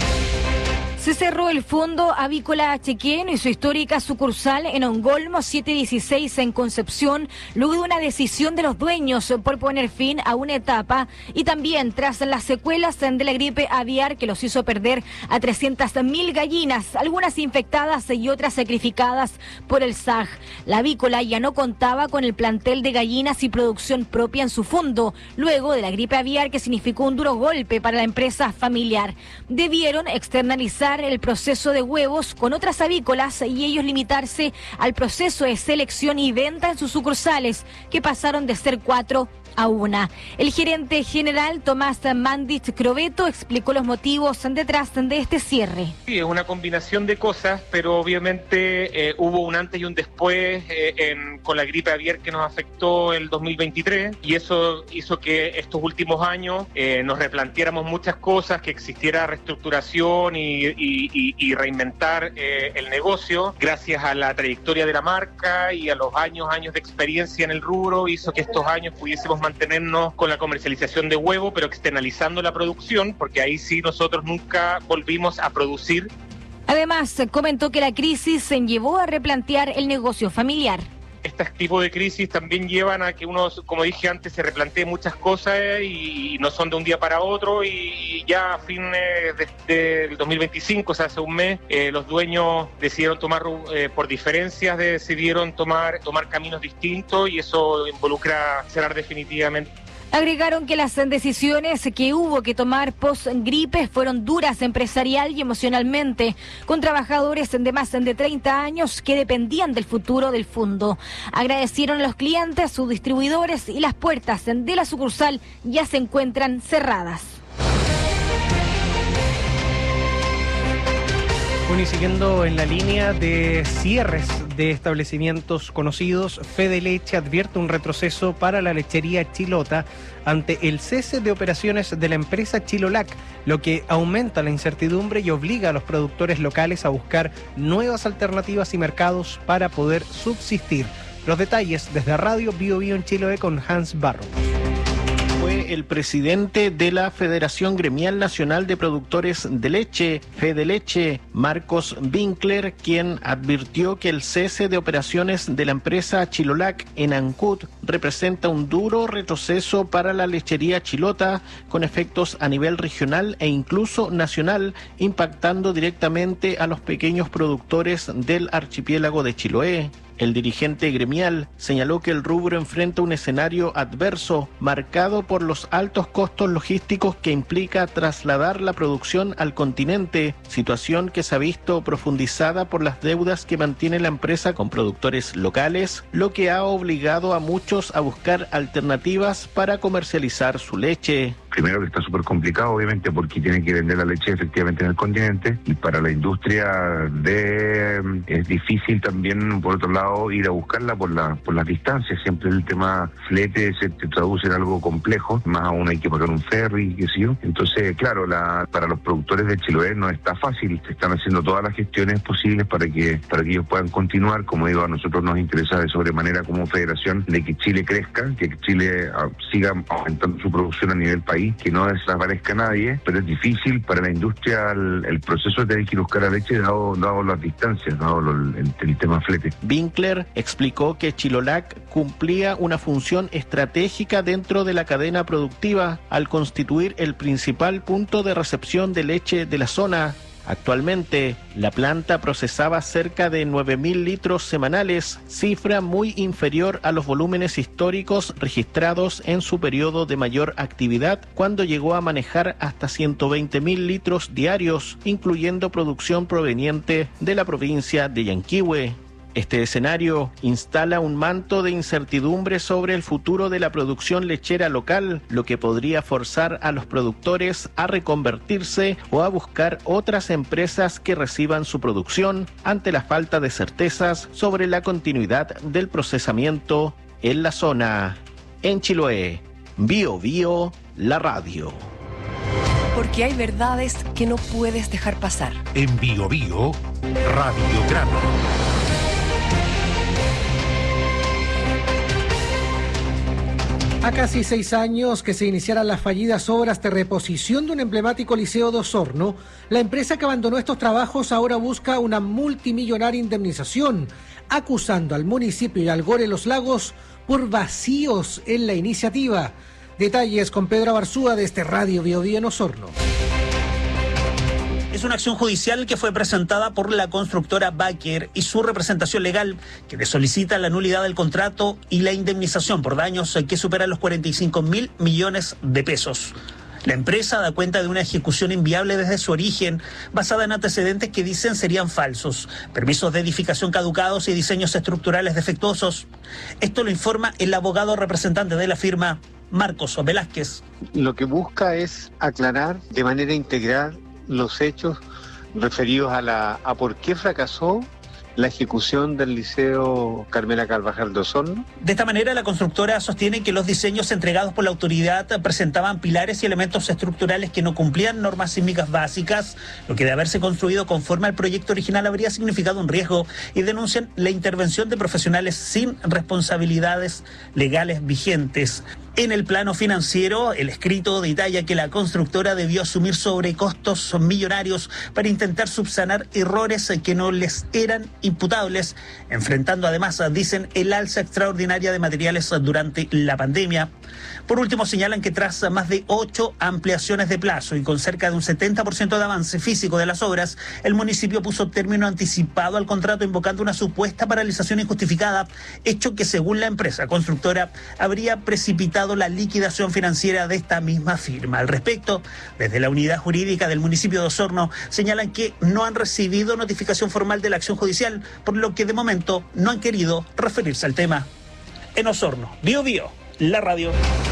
Se cerró el Fondo Avícola Chequén y su histórica sucursal en Ongolmo setecientos dieciséis en Concepción, luego de una decisión de los dueños por poner fin a una etapa y también tras las secuelas de la gripe aviar que los hizo perder a trescientas mil gallinas, algunas infectadas y otras sacrificadas por el S A G. La avícola ya no contaba con el plantel de gallinas y producción propia en su fondo, luego de la gripe aviar que significó un duro golpe para la empresa familiar. Debieron externalizar el proceso de huevos con otras avícolas y ellos limitarse al proceso de selección y venta en sus sucursales, que pasaron de ser cuatro a una. El gerente general Tomás Mandich Crobeto explicó los motivos detrás de este cierre. Sí, es una combinación de cosas, pero obviamente eh, hubo un antes y un después eh, en, con la gripe aviar que nos afectó el dos mil veintitrés y eso hizo que estos últimos años eh, nos replanteáramos muchas cosas, que existiera reestructuración y, y, y, y reinventar eh, el negocio. Gracias a la trayectoria de la marca y a los años, años de experiencia en el rubro, hizo que estos años pudiésemos mantenernos con la comercialización de huevo, pero externalizando la producción, porque ahí sí nosotros nunca volvimos a producir. Además, comentó que la crisis se llevó a replantear el negocio familiar. Este tipo de crisis también llevan a que uno, como dije antes, se replantee muchas cosas y no son de un día para otro, y ya a fines del de dos mil veinticinco, o sea, hace un mes, eh, los dueños decidieron tomar, eh, por diferencias, decidieron tomar, tomar caminos distintos y eso involucra cerrar definitivamente. Agregaron que las decisiones que hubo que tomar post-gripe fueron duras empresarial y emocionalmente, con trabajadores de más de treinta años que dependían del futuro del fondo. Agradecieron a los clientes, sus distribuidores, y las puertas de la sucursal ya se encuentran cerradas. Bueno, y siguiendo en la línea de cierres de establecimientos conocidos, Fede Leche advierte un retroceso para la lechería Chilota ante el cese de operaciones de la empresa Chilolac, lo que aumenta la incertidumbre y obliga a los productores locales a buscar nuevas alternativas y mercados para poder subsistir. Los detalles desde Radio Bio Bio en Chiloé con Hans Barro. Fue el presidente de la Federación Gremial Nacional de Productores de Leche, Fede Leche, Marcos Winkler, quien advirtió que el cese de operaciones de la empresa Chilolac en Ancud representa un duro retroceso para la lechería chilota, con efectos a nivel regional e incluso nacional, impactando directamente a los pequeños productores del archipiélago de Chiloé. El dirigente gremial señaló que el rubro enfrenta un escenario adverso marcado por los altos costos logísticos que implica trasladar la producción al continente, situación que se ha visto profundizada por las deudas que mantiene la empresa con productores locales, lo que ha obligado a muchos a buscar alternativas para comercializar su leche. Primero que está súper complicado, obviamente, porque tienen que vender la leche efectivamente en el continente, y para la industria de es difícil también, por otro lado, ir a buscarla por la por las distancias. Siempre el tema flete se te traduce en algo complejo, más aún hay que pagar un ferry, qué sé yo. Entonces, claro, la, para los productores de Chiloé no está fácil, se están haciendo todas las gestiones posibles para que para que ellos puedan continuar. Como digo, a nosotros nos interesa de sobremanera como federación de que Chile crezca, que Chile uh, siga aumentando su producción a nivel país, ley, que no desaparezca nadie, pero es difícil para la industria el, el proceso de tener que ir a buscar la leche dado, dado las distancias, dado lo, el, el tema flete. Winkler explicó que Chilolac cumplía una función estratégica dentro de la cadena productiva al constituir el principal punto de recepción de leche de la zona. Actualmente, la planta procesaba cerca de nueve mil litros semanales, cifra muy inferior a los volúmenes históricos registrados en su periodo de mayor actividad, cuando llegó a manejar hasta ciento veinte mil litros diarios, incluyendo producción proveniente de la provincia de Yanquihue. Este escenario instala un manto de incertidumbre sobre el futuro de la producción lechera local, lo que podría forzar a los productores a reconvertirse o a buscar otras empresas que reciban su producción ante la falta de certezas sobre la continuidad del procesamiento en la zona. En Chiloé, Bio Bio, la radio. Porque hay verdades que no puedes dejar pasar. En Bio Bio, Radiograma. A casi seis años que se iniciaran las fallidas obras de reposición de un emblemático liceo de Osorno, la empresa que abandonó estos trabajos ahora busca una multimillonaria indemnización, acusando al municipio y al Gore Los Lagos por vacíos en la iniciativa. Detalles con Pedro Abarzúa de este Radio Bio Bio en Osorno. Es una acción judicial que fue presentada por la constructora Baker y su representación legal, que le solicita la nulidad del contrato y la indemnización por daños que superan los cuarenta y cinco mil millones de pesos. La empresa da cuenta de una ejecución inviable desde su origen, basada en antecedentes que dicen serían falsos, permisos de edificación caducados y diseños estructurales defectuosos. Esto lo informa el abogado representante de la firma, Marcos Velázquez. Lo que busca es aclarar de manera integral los hechos referidos a la a por qué fracasó la ejecución del Liceo Carmela Carvajal de Osorno. De esta manera, la constructora sostiene que los diseños entregados por la autoridad presentaban pilares y elementos estructurales que no cumplían normas sísmicas básicas, lo que de haberse construido conforme al proyecto original habría significado un riesgo, y denuncian la intervención de profesionales sin responsabilidades legales vigentes. En el plano financiero, el escrito detalla que la constructora debió asumir sobrecostos millonarios para intentar subsanar errores que no les eran imputables, enfrentando además, dicen, el alza extraordinaria de materiales durante la pandemia. Por último, señalan que tras más de ocho ampliaciones de plazo y con cerca de un setenta por ciento de avance físico de las obras, el municipio puso término anticipado al contrato invocando una supuesta paralización injustificada, hecho que según la empresa constructora habría precipitado la liquidación financiera de esta misma firma. Al respecto, desde la unidad jurídica del municipio de Osorno señalan que no han recibido notificación formal de la acción judicial, por lo que de momento no han querido referirse al tema. En Osorno, Bio Bio, la radio.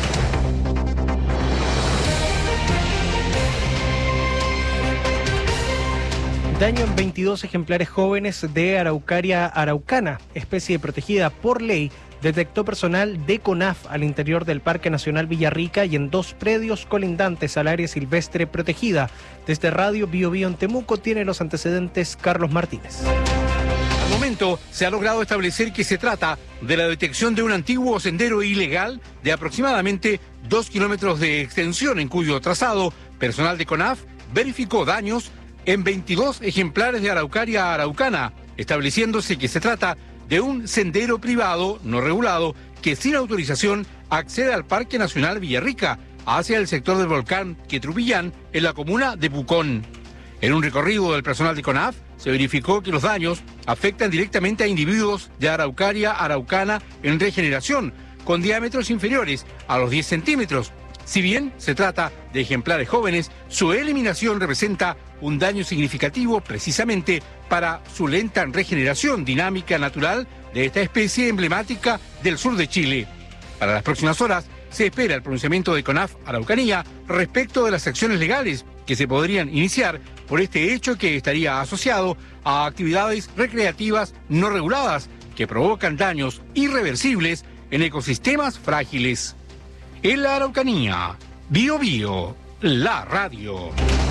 Daño en veintidós ejemplares jóvenes de Araucaria araucana, especie protegida por ley, detectó personal de CONAF al interior del Parque Nacional Villarrica y en dos predios colindantes al área silvestre protegida. Desde Radio Bio Bio en Temuco tiene los antecedentes Carlos Martínez. Al momento se ha logrado establecer que se trata de la detección de un antiguo sendero ilegal de aproximadamente dos kilómetros de extensión, en cuyo trazado personal de CONAF verificó daños en veintidós ejemplares de Araucaria araucana, estableciéndose que se trata de un sendero privado no regulado que sin autorización accede al Parque Nacional Villarrica hacia el sector del volcán Quetrupillán en la comuna de Pucón. En un recorrido del personal de CONAF se verificó que los daños afectan directamente a individuos de Araucaria araucana en regeneración con diámetros inferiores a los diez centímetros. Si bien se trata de ejemplares jóvenes, su eliminación representa un daño significativo precisamente para su lenta regeneración dinámica natural de esta especie emblemática del sur de Chile. Para las próximas horas se espera el pronunciamiento de CONAF Araucanía respecto de las acciones legales que se podrían iniciar por este hecho, que estaría asociado a actividades recreativas no reguladas que provocan daños irreversibles en ecosistemas frágiles. En la Araucanía, Bio Bio, la radio.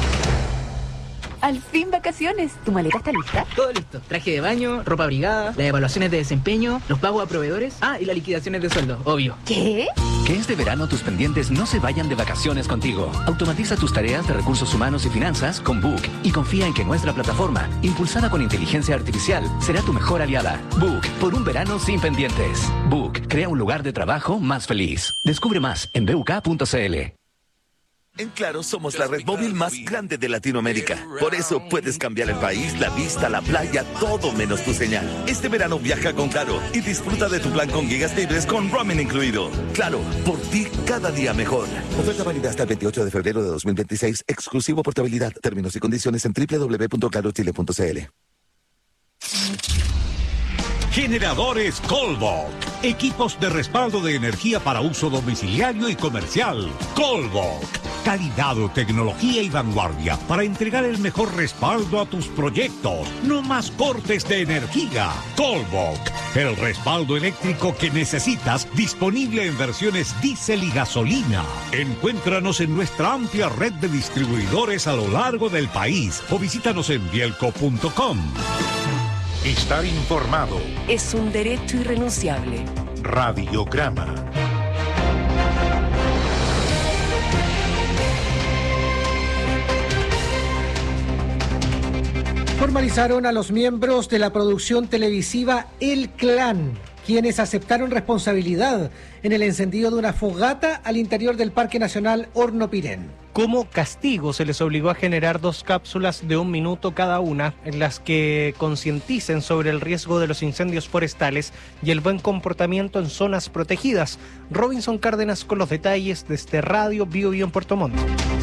Al fin vacaciones. ¿Tu maleta está lista? Todo listo. Traje de baño, ropa abrigada, las evaluaciones de desempeño, los pagos a proveedores. Ah, y las liquidaciones de sueldo, obvio. ¿Qué? Que este verano tus pendientes no se vayan de vacaciones contigo. Automatiza tus tareas de recursos humanos y finanzas con Book y confía en que nuestra plataforma, impulsada con inteligencia artificial, será tu mejor aliada. Book, por un verano sin pendientes. Book, crea un lugar de trabajo más feliz. Descubre más en b u k punto c l. En Claro somos la red móvil más grande de Latinoamérica. Por eso puedes cambiar el país, la vista, la playa, todo menos tu señal. Este verano viaja con Claro y disfruta de tu plan con gigas libres con roaming incluido. Claro, por ti cada día mejor. Oferta válida hasta el veintiocho de febrero de dos mil veintiséis. Exclusivo portabilidad. Términos y condiciones en w w w punto claro chile punto c l. Generadores Colbok. Equipos de respaldo de energía para uso domiciliario y comercial. Colbok. Calidad, tecnología y vanguardia para entregar el mejor respaldo a tus proyectos. No más cortes de energía. Colbok. El respaldo eléctrico que necesitas, disponible en versiones diésel y gasolina. Encuéntranos en nuestra amplia red de distribuidores a lo largo del país o visítanos en bielco punto com. Estar informado. Es un derecho irrenunciable. Radiograma. Formalizaron a los miembros de la producción televisiva El Clan, quienes aceptaron responsabilidad en el encendido de una fogata al interior del Parque Nacional Hornopirén. Como castigo se les obligó a generar dos cápsulas de un minuto cada una en las que concienticen sobre el riesgo de los incendios forestales y el buen comportamiento en zonas protegidas. Robinson Cárdenas con los detalles desde Radio Bio Bio en Puerto Montt.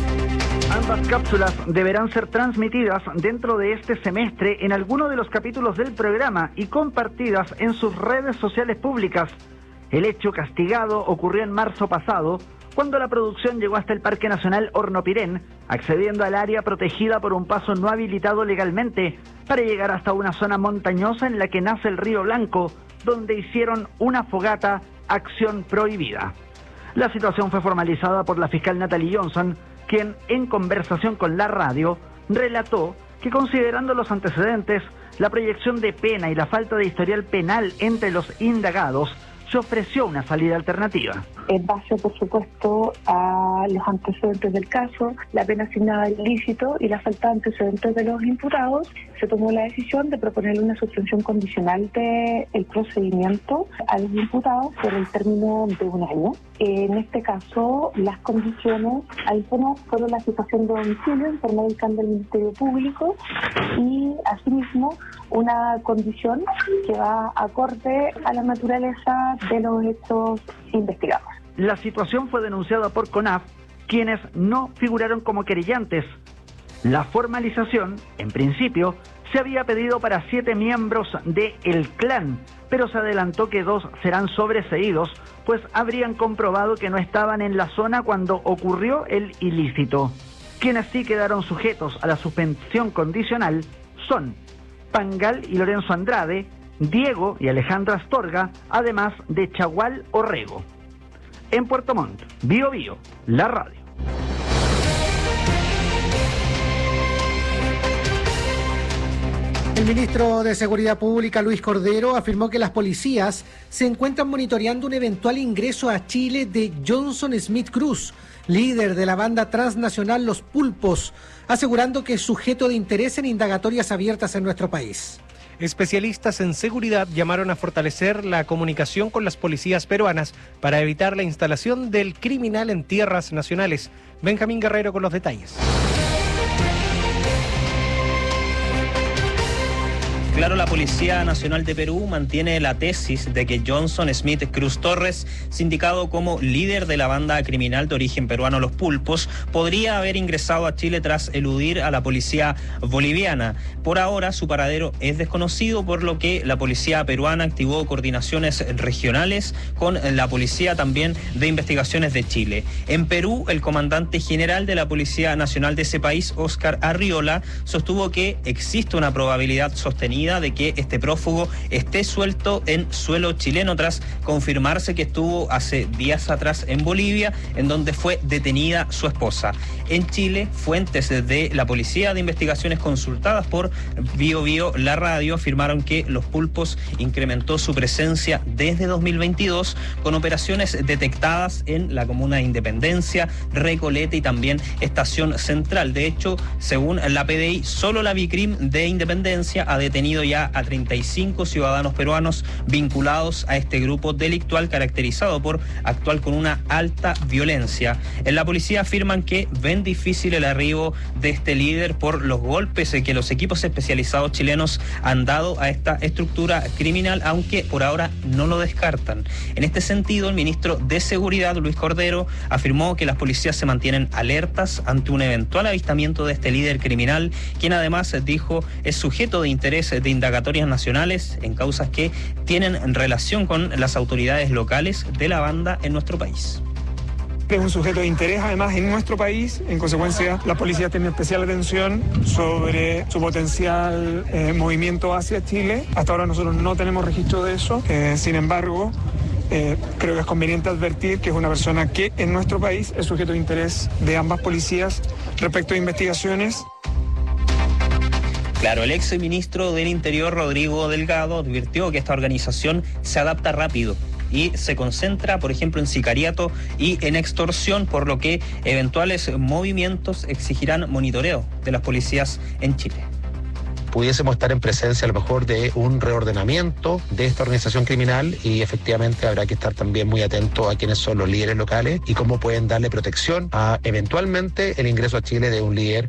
Ambas cápsulas deberán ser transmitidas dentro de este semestre en alguno de los capítulos del programa y compartidas en sus redes sociales públicas. El hecho castigado ocurrió en marzo pasado, cuando la producción llegó hasta el Parque Nacional Hornopirén, accediendo al área protegida por un paso no habilitado legalmente, para llegar hasta una zona montañosa en la que nace el Río Blanco, donde hicieron una fogata, acción prohibida. La situación fue formalizada por la fiscal Natalie Johnson, quien, en conversación con la radio, relató que, considerando los antecedentes, la proyección de pena y la falta de historial penal entre los indagados, se ofreció una salida alternativa. En base, por supuesto, a los antecedentes del caso, la pena asignada al ilícito y la falta de antecedentes de los imputados, se tomó la decisión de proponer una suspensión condicional del procedimiento a los imputados por el término de un año. En este caso, las condiciones algunas fueron la situación de domicilio en forma del cambio del Ministerio Público y, asimismo, una condición que va acorde a la naturaleza de los hechos investigados. La situación fue denunciada por CONAF, quienes no figuraron como querellantes. La formalización, en principio, se había pedido para siete miembros de El Clan, pero se adelantó que dos serán sobreseídos, pues habrían comprobado que no estaban en la zona cuando ocurrió el ilícito. Quienes sí quedaron sujetos a la suspensión condicional son Pangal y Lorenzo Andrade, Diego y Alejandra Astorga, además de Chagual Orrego. En Puerto Montt, Bio Bio, la radio. El ministro de Seguridad Pública, Luis Cordero, afirmó que las policías se encuentran monitoreando un eventual ingreso a Chile de Johnson Smith Cruz, líder de la banda transnacional Los Pulpos, asegurando que es sujeto de interés en indagatorias abiertas en nuestro país. Especialistas en seguridad llamaron a fortalecer la comunicación con las policías peruanas para evitar la instalación del criminal en tierras nacionales. Benjamín Guerrero con los detalles. Claro, la Policía Nacional de Perú mantiene la tesis de que Johnson Smith Cruz Torres, sindicado como líder de la banda criminal de origen peruano Los Pulpos, podría haber ingresado a Chile tras eludir a la policía boliviana. Por ahora, su paradero es desconocido, por lo que la policía peruana activó coordinaciones regionales con la Policía también de Investigaciones de Chile. En Perú, el comandante general de la Policía Nacional de ese país, Óscar Arriola, sostuvo que existe una probabilidad sostenida posibilidad de que este prófugo esté suelto en suelo chileno tras confirmarse que estuvo hace días atrás en Bolivia, en donde fue detenida su esposa. En Chile, fuentes de la Policía de Investigaciones consultadas por Bio Bio La Radio afirmaron que Los Pulpos incrementó su presencia desde dos mil veintidós con operaciones detectadas en la comuna de Independencia, Recoleta y también Estación Central. De hecho, según la P D I, solo la Vicrim de Independencia ha detenido ya a treinta y cinco ciudadanos peruanos vinculados a este grupo delictual caracterizado por actuar con una alta violencia. En la policía afirman que ven difícil el arribo de este líder por los golpes que los equipos especializados chilenos han dado a esta estructura criminal, aunque por ahora no lo descartan. En este sentido, el ministro de Seguridad, Luis Cordero, afirmó que las policías se mantienen alertas ante un eventual avistamiento de este líder criminal, quien además dijo es sujeto de interés de indagatorias nacionales en causas que tienen relación con las autoridades locales de la banda en nuestro país. Es un sujeto de interés además en nuestro país, en consecuencia la policía tiene especial atención sobre su potencial eh, movimiento hacia Chile. Hasta ahora nosotros no tenemos registro de eso, eh, sin embargo eh, creo que es conveniente advertir que es una persona que en nuestro país es sujeto de interés de ambas policías respecto a investigaciones. Claro, el ex ministro del Interior, Rodrigo Delgado, advirtió que esta organización se adapta rápido y se concentra, por ejemplo, en sicariato y en extorsión, por lo que eventuales movimientos exigirán monitoreo de las policías en Chile. Pudiésemos estar en presencia a lo mejor de un reordenamiento de esta organización criminal y efectivamente habrá que estar también muy atento a quiénes son los líderes locales y cómo pueden darle protección a eventualmente el ingreso a Chile de un líder.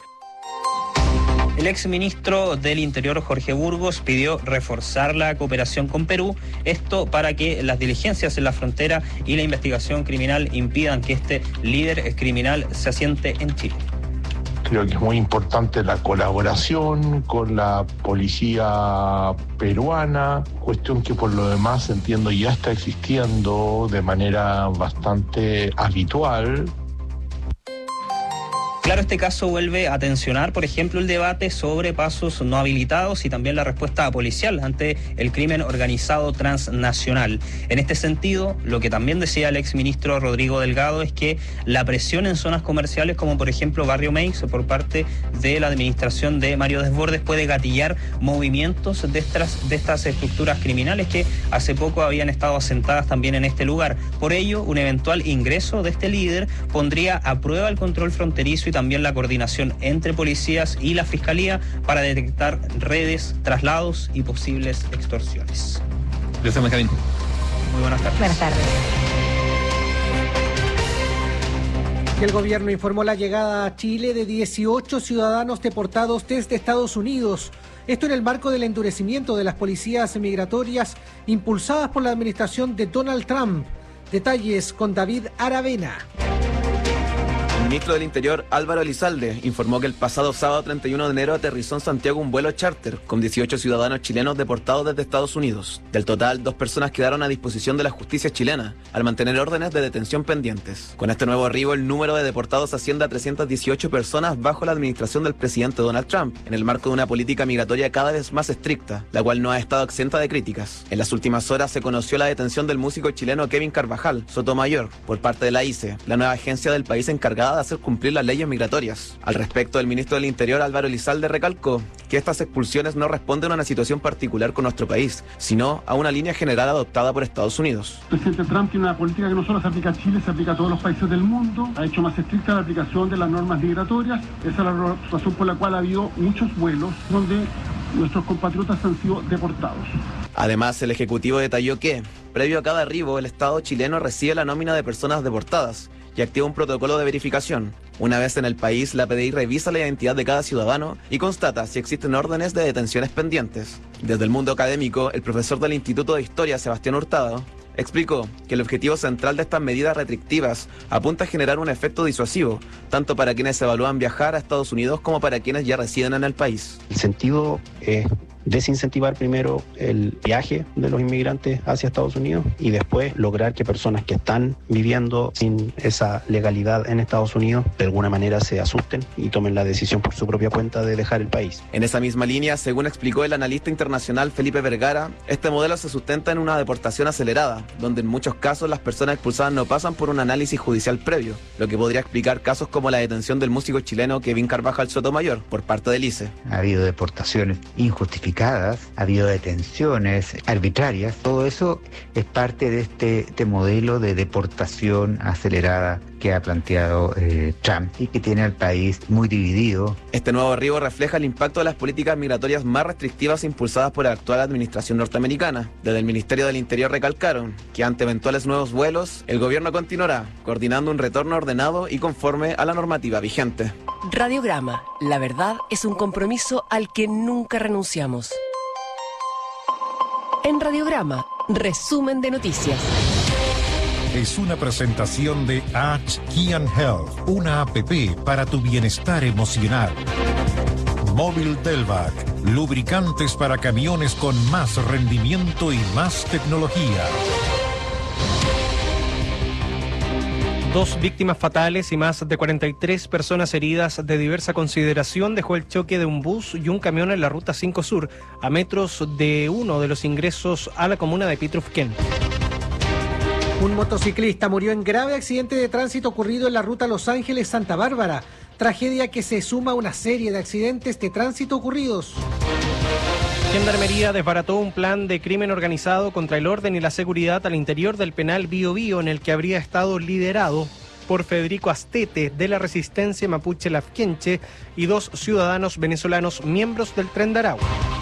El exministro del Interior, Jorge Burgos, pidió reforzar la cooperación con Perú, esto para que las diligencias en la frontera y la investigación criminal impidan que este líder criminal se asiente en Chile. Creo que es muy importante la colaboración con la policía peruana, cuestión que por lo demás entiendo ya está existiendo de manera bastante habitual. Claro, este caso vuelve a tensionar, por ejemplo, el debate sobre pasos no habilitados y también la respuesta policial ante el crimen organizado transnacional. En este sentido, lo que también decía el exministro Rodrigo Delgado es que la presión en zonas comerciales como por ejemplo Barrio Meix por parte de la administración de Mario Desbordes puede gatillar movimientos de estas, de estas estructuras criminales que hace poco habían estado asentadas también en este lugar. Por ello, un eventual ingreso de este líder pondría a prueba el control fronterizo y también la coordinación entre policías y la fiscalía para detectar redes, traslados y posibles extorsiones. Gracias, Benjamín. Muy buenas tardes. Buenas tardes. El gobierno informó la llegada a Chile de dieciocho ciudadanos deportados desde Estados Unidos. Esto en el marco del endurecimiento de las policías migratorias impulsadas por la administración de Donald Trump. Detalles con David Aravena. El ministro del Interior, Álvaro Elizalde, informó que el pasado sábado treinta y uno de enero aterrizó en Santiago un vuelo charter con dieciocho ciudadanos chilenos deportados desde Estados Unidos. Del total, dos personas quedaron a disposición de la justicia chilena al mantener órdenes de detención pendientes. Con este nuevo arribo, el número de deportados asciende a trescientas dieciocho personas bajo la administración del presidente Donald Trump, en el marco de una política migratoria cada vez más estricta, la cual no ha estado exenta de críticas. En las últimas horas se conoció la detención del músico chileno Kevin Carvajal, Sotomayor, por parte de la I C E, la nueva agencia del país encargada de hacer cumplir las leyes migratorias. Al respecto, el ministro del Interior, Álvaro Elizalde, recalcó que estas expulsiones no responden a una situación particular con nuestro país, sino a una línea general adoptada por Estados Unidos. El presidente Trump tiene una política que no solo se aplica a Chile, se aplica a todos los países del mundo, ha hecho más estricta la aplicación de las normas migratorias. Esa es la razón por la cual ha habido muchos vuelos donde nuestros compatriotas han sido deportados. Además, el Ejecutivo detalló que, previo a cada arribo, el Estado chileno recibe la nómina de personas deportadas y activa un protocolo de verificación. Una vez en el país, la P D I revisa la identidad de cada ciudadano y constata si existen órdenes de detenciones pendientes. Desde el mundo académico, el profesor del Instituto de Historia, Sebastián Hurtado, explicó que el objetivo central de estas medidas restrictivas apunta a generar un efecto disuasivo, tanto para quienes evalúan viajar a Estados Unidos como para quienes ya residen en el país. El sentido es desincentivar primero el viaje de los inmigrantes hacia Estados Unidos y después lograr que personas que están viviendo sin esa legalidad en Estados Unidos de alguna manera se asusten y tomen la decisión por su propia cuenta de dejar el país. En esa misma línea, según explicó el analista internacional Felipe Vergara, este modelo se sustenta en una deportación acelerada, donde en muchos casos las personas expulsadas no pasan por un análisis judicial previo, lo que podría explicar casos como la detención del músico chileno Kevin Carvajal Sotomayor por parte del I C E. Ha habido deportaciones injustificadas, ha habido detenciones arbitrarias, todo eso es parte de este, este modelo de deportación acelerada que ha planteado eh, Trump y que tiene al país muy dividido. Este nuevo arribo refleja el impacto de las políticas migratorias más restrictivas impulsadas por la actual administración norteamericana. Desde el Ministerio del Interior recalcaron que ante eventuales nuevos vuelos, el gobierno continuará coordinando un retorno ordenado y conforme a la normativa vigente. Radiograma, la verdad es un compromiso al que nunca renunciamos. En Radiograma, resumen de noticias. Es una presentación de H Key and Health, una app para tu bienestar emocional. Móvil Delvac, lubricantes para camiones con más rendimiento y más tecnología. Dos víctimas fatales y más de cuarenta y tres personas heridas de diversa consideración dejó el choque de un bus y un camión en la Ruta cinco Sur, a metros de uno de los ingresos a la comuna de Pitrufquén. Un motociclista murió en grave accidente de tránsito ocurrido en la ruta Los Ángeles-Santa Bárbara, tragedia que se suma a una serie de accidentes de tránsito ocurridos. Gendarmería desbarató un plan de crimen organizado contra el orden y la seguridad al interior del penal Bío Bío, en el que habría estado liderado por Federico Astete, de la Resistencia Mapuche Lafkenche, y dos ciudadanos venezolanos miembros del Tren de Aragua.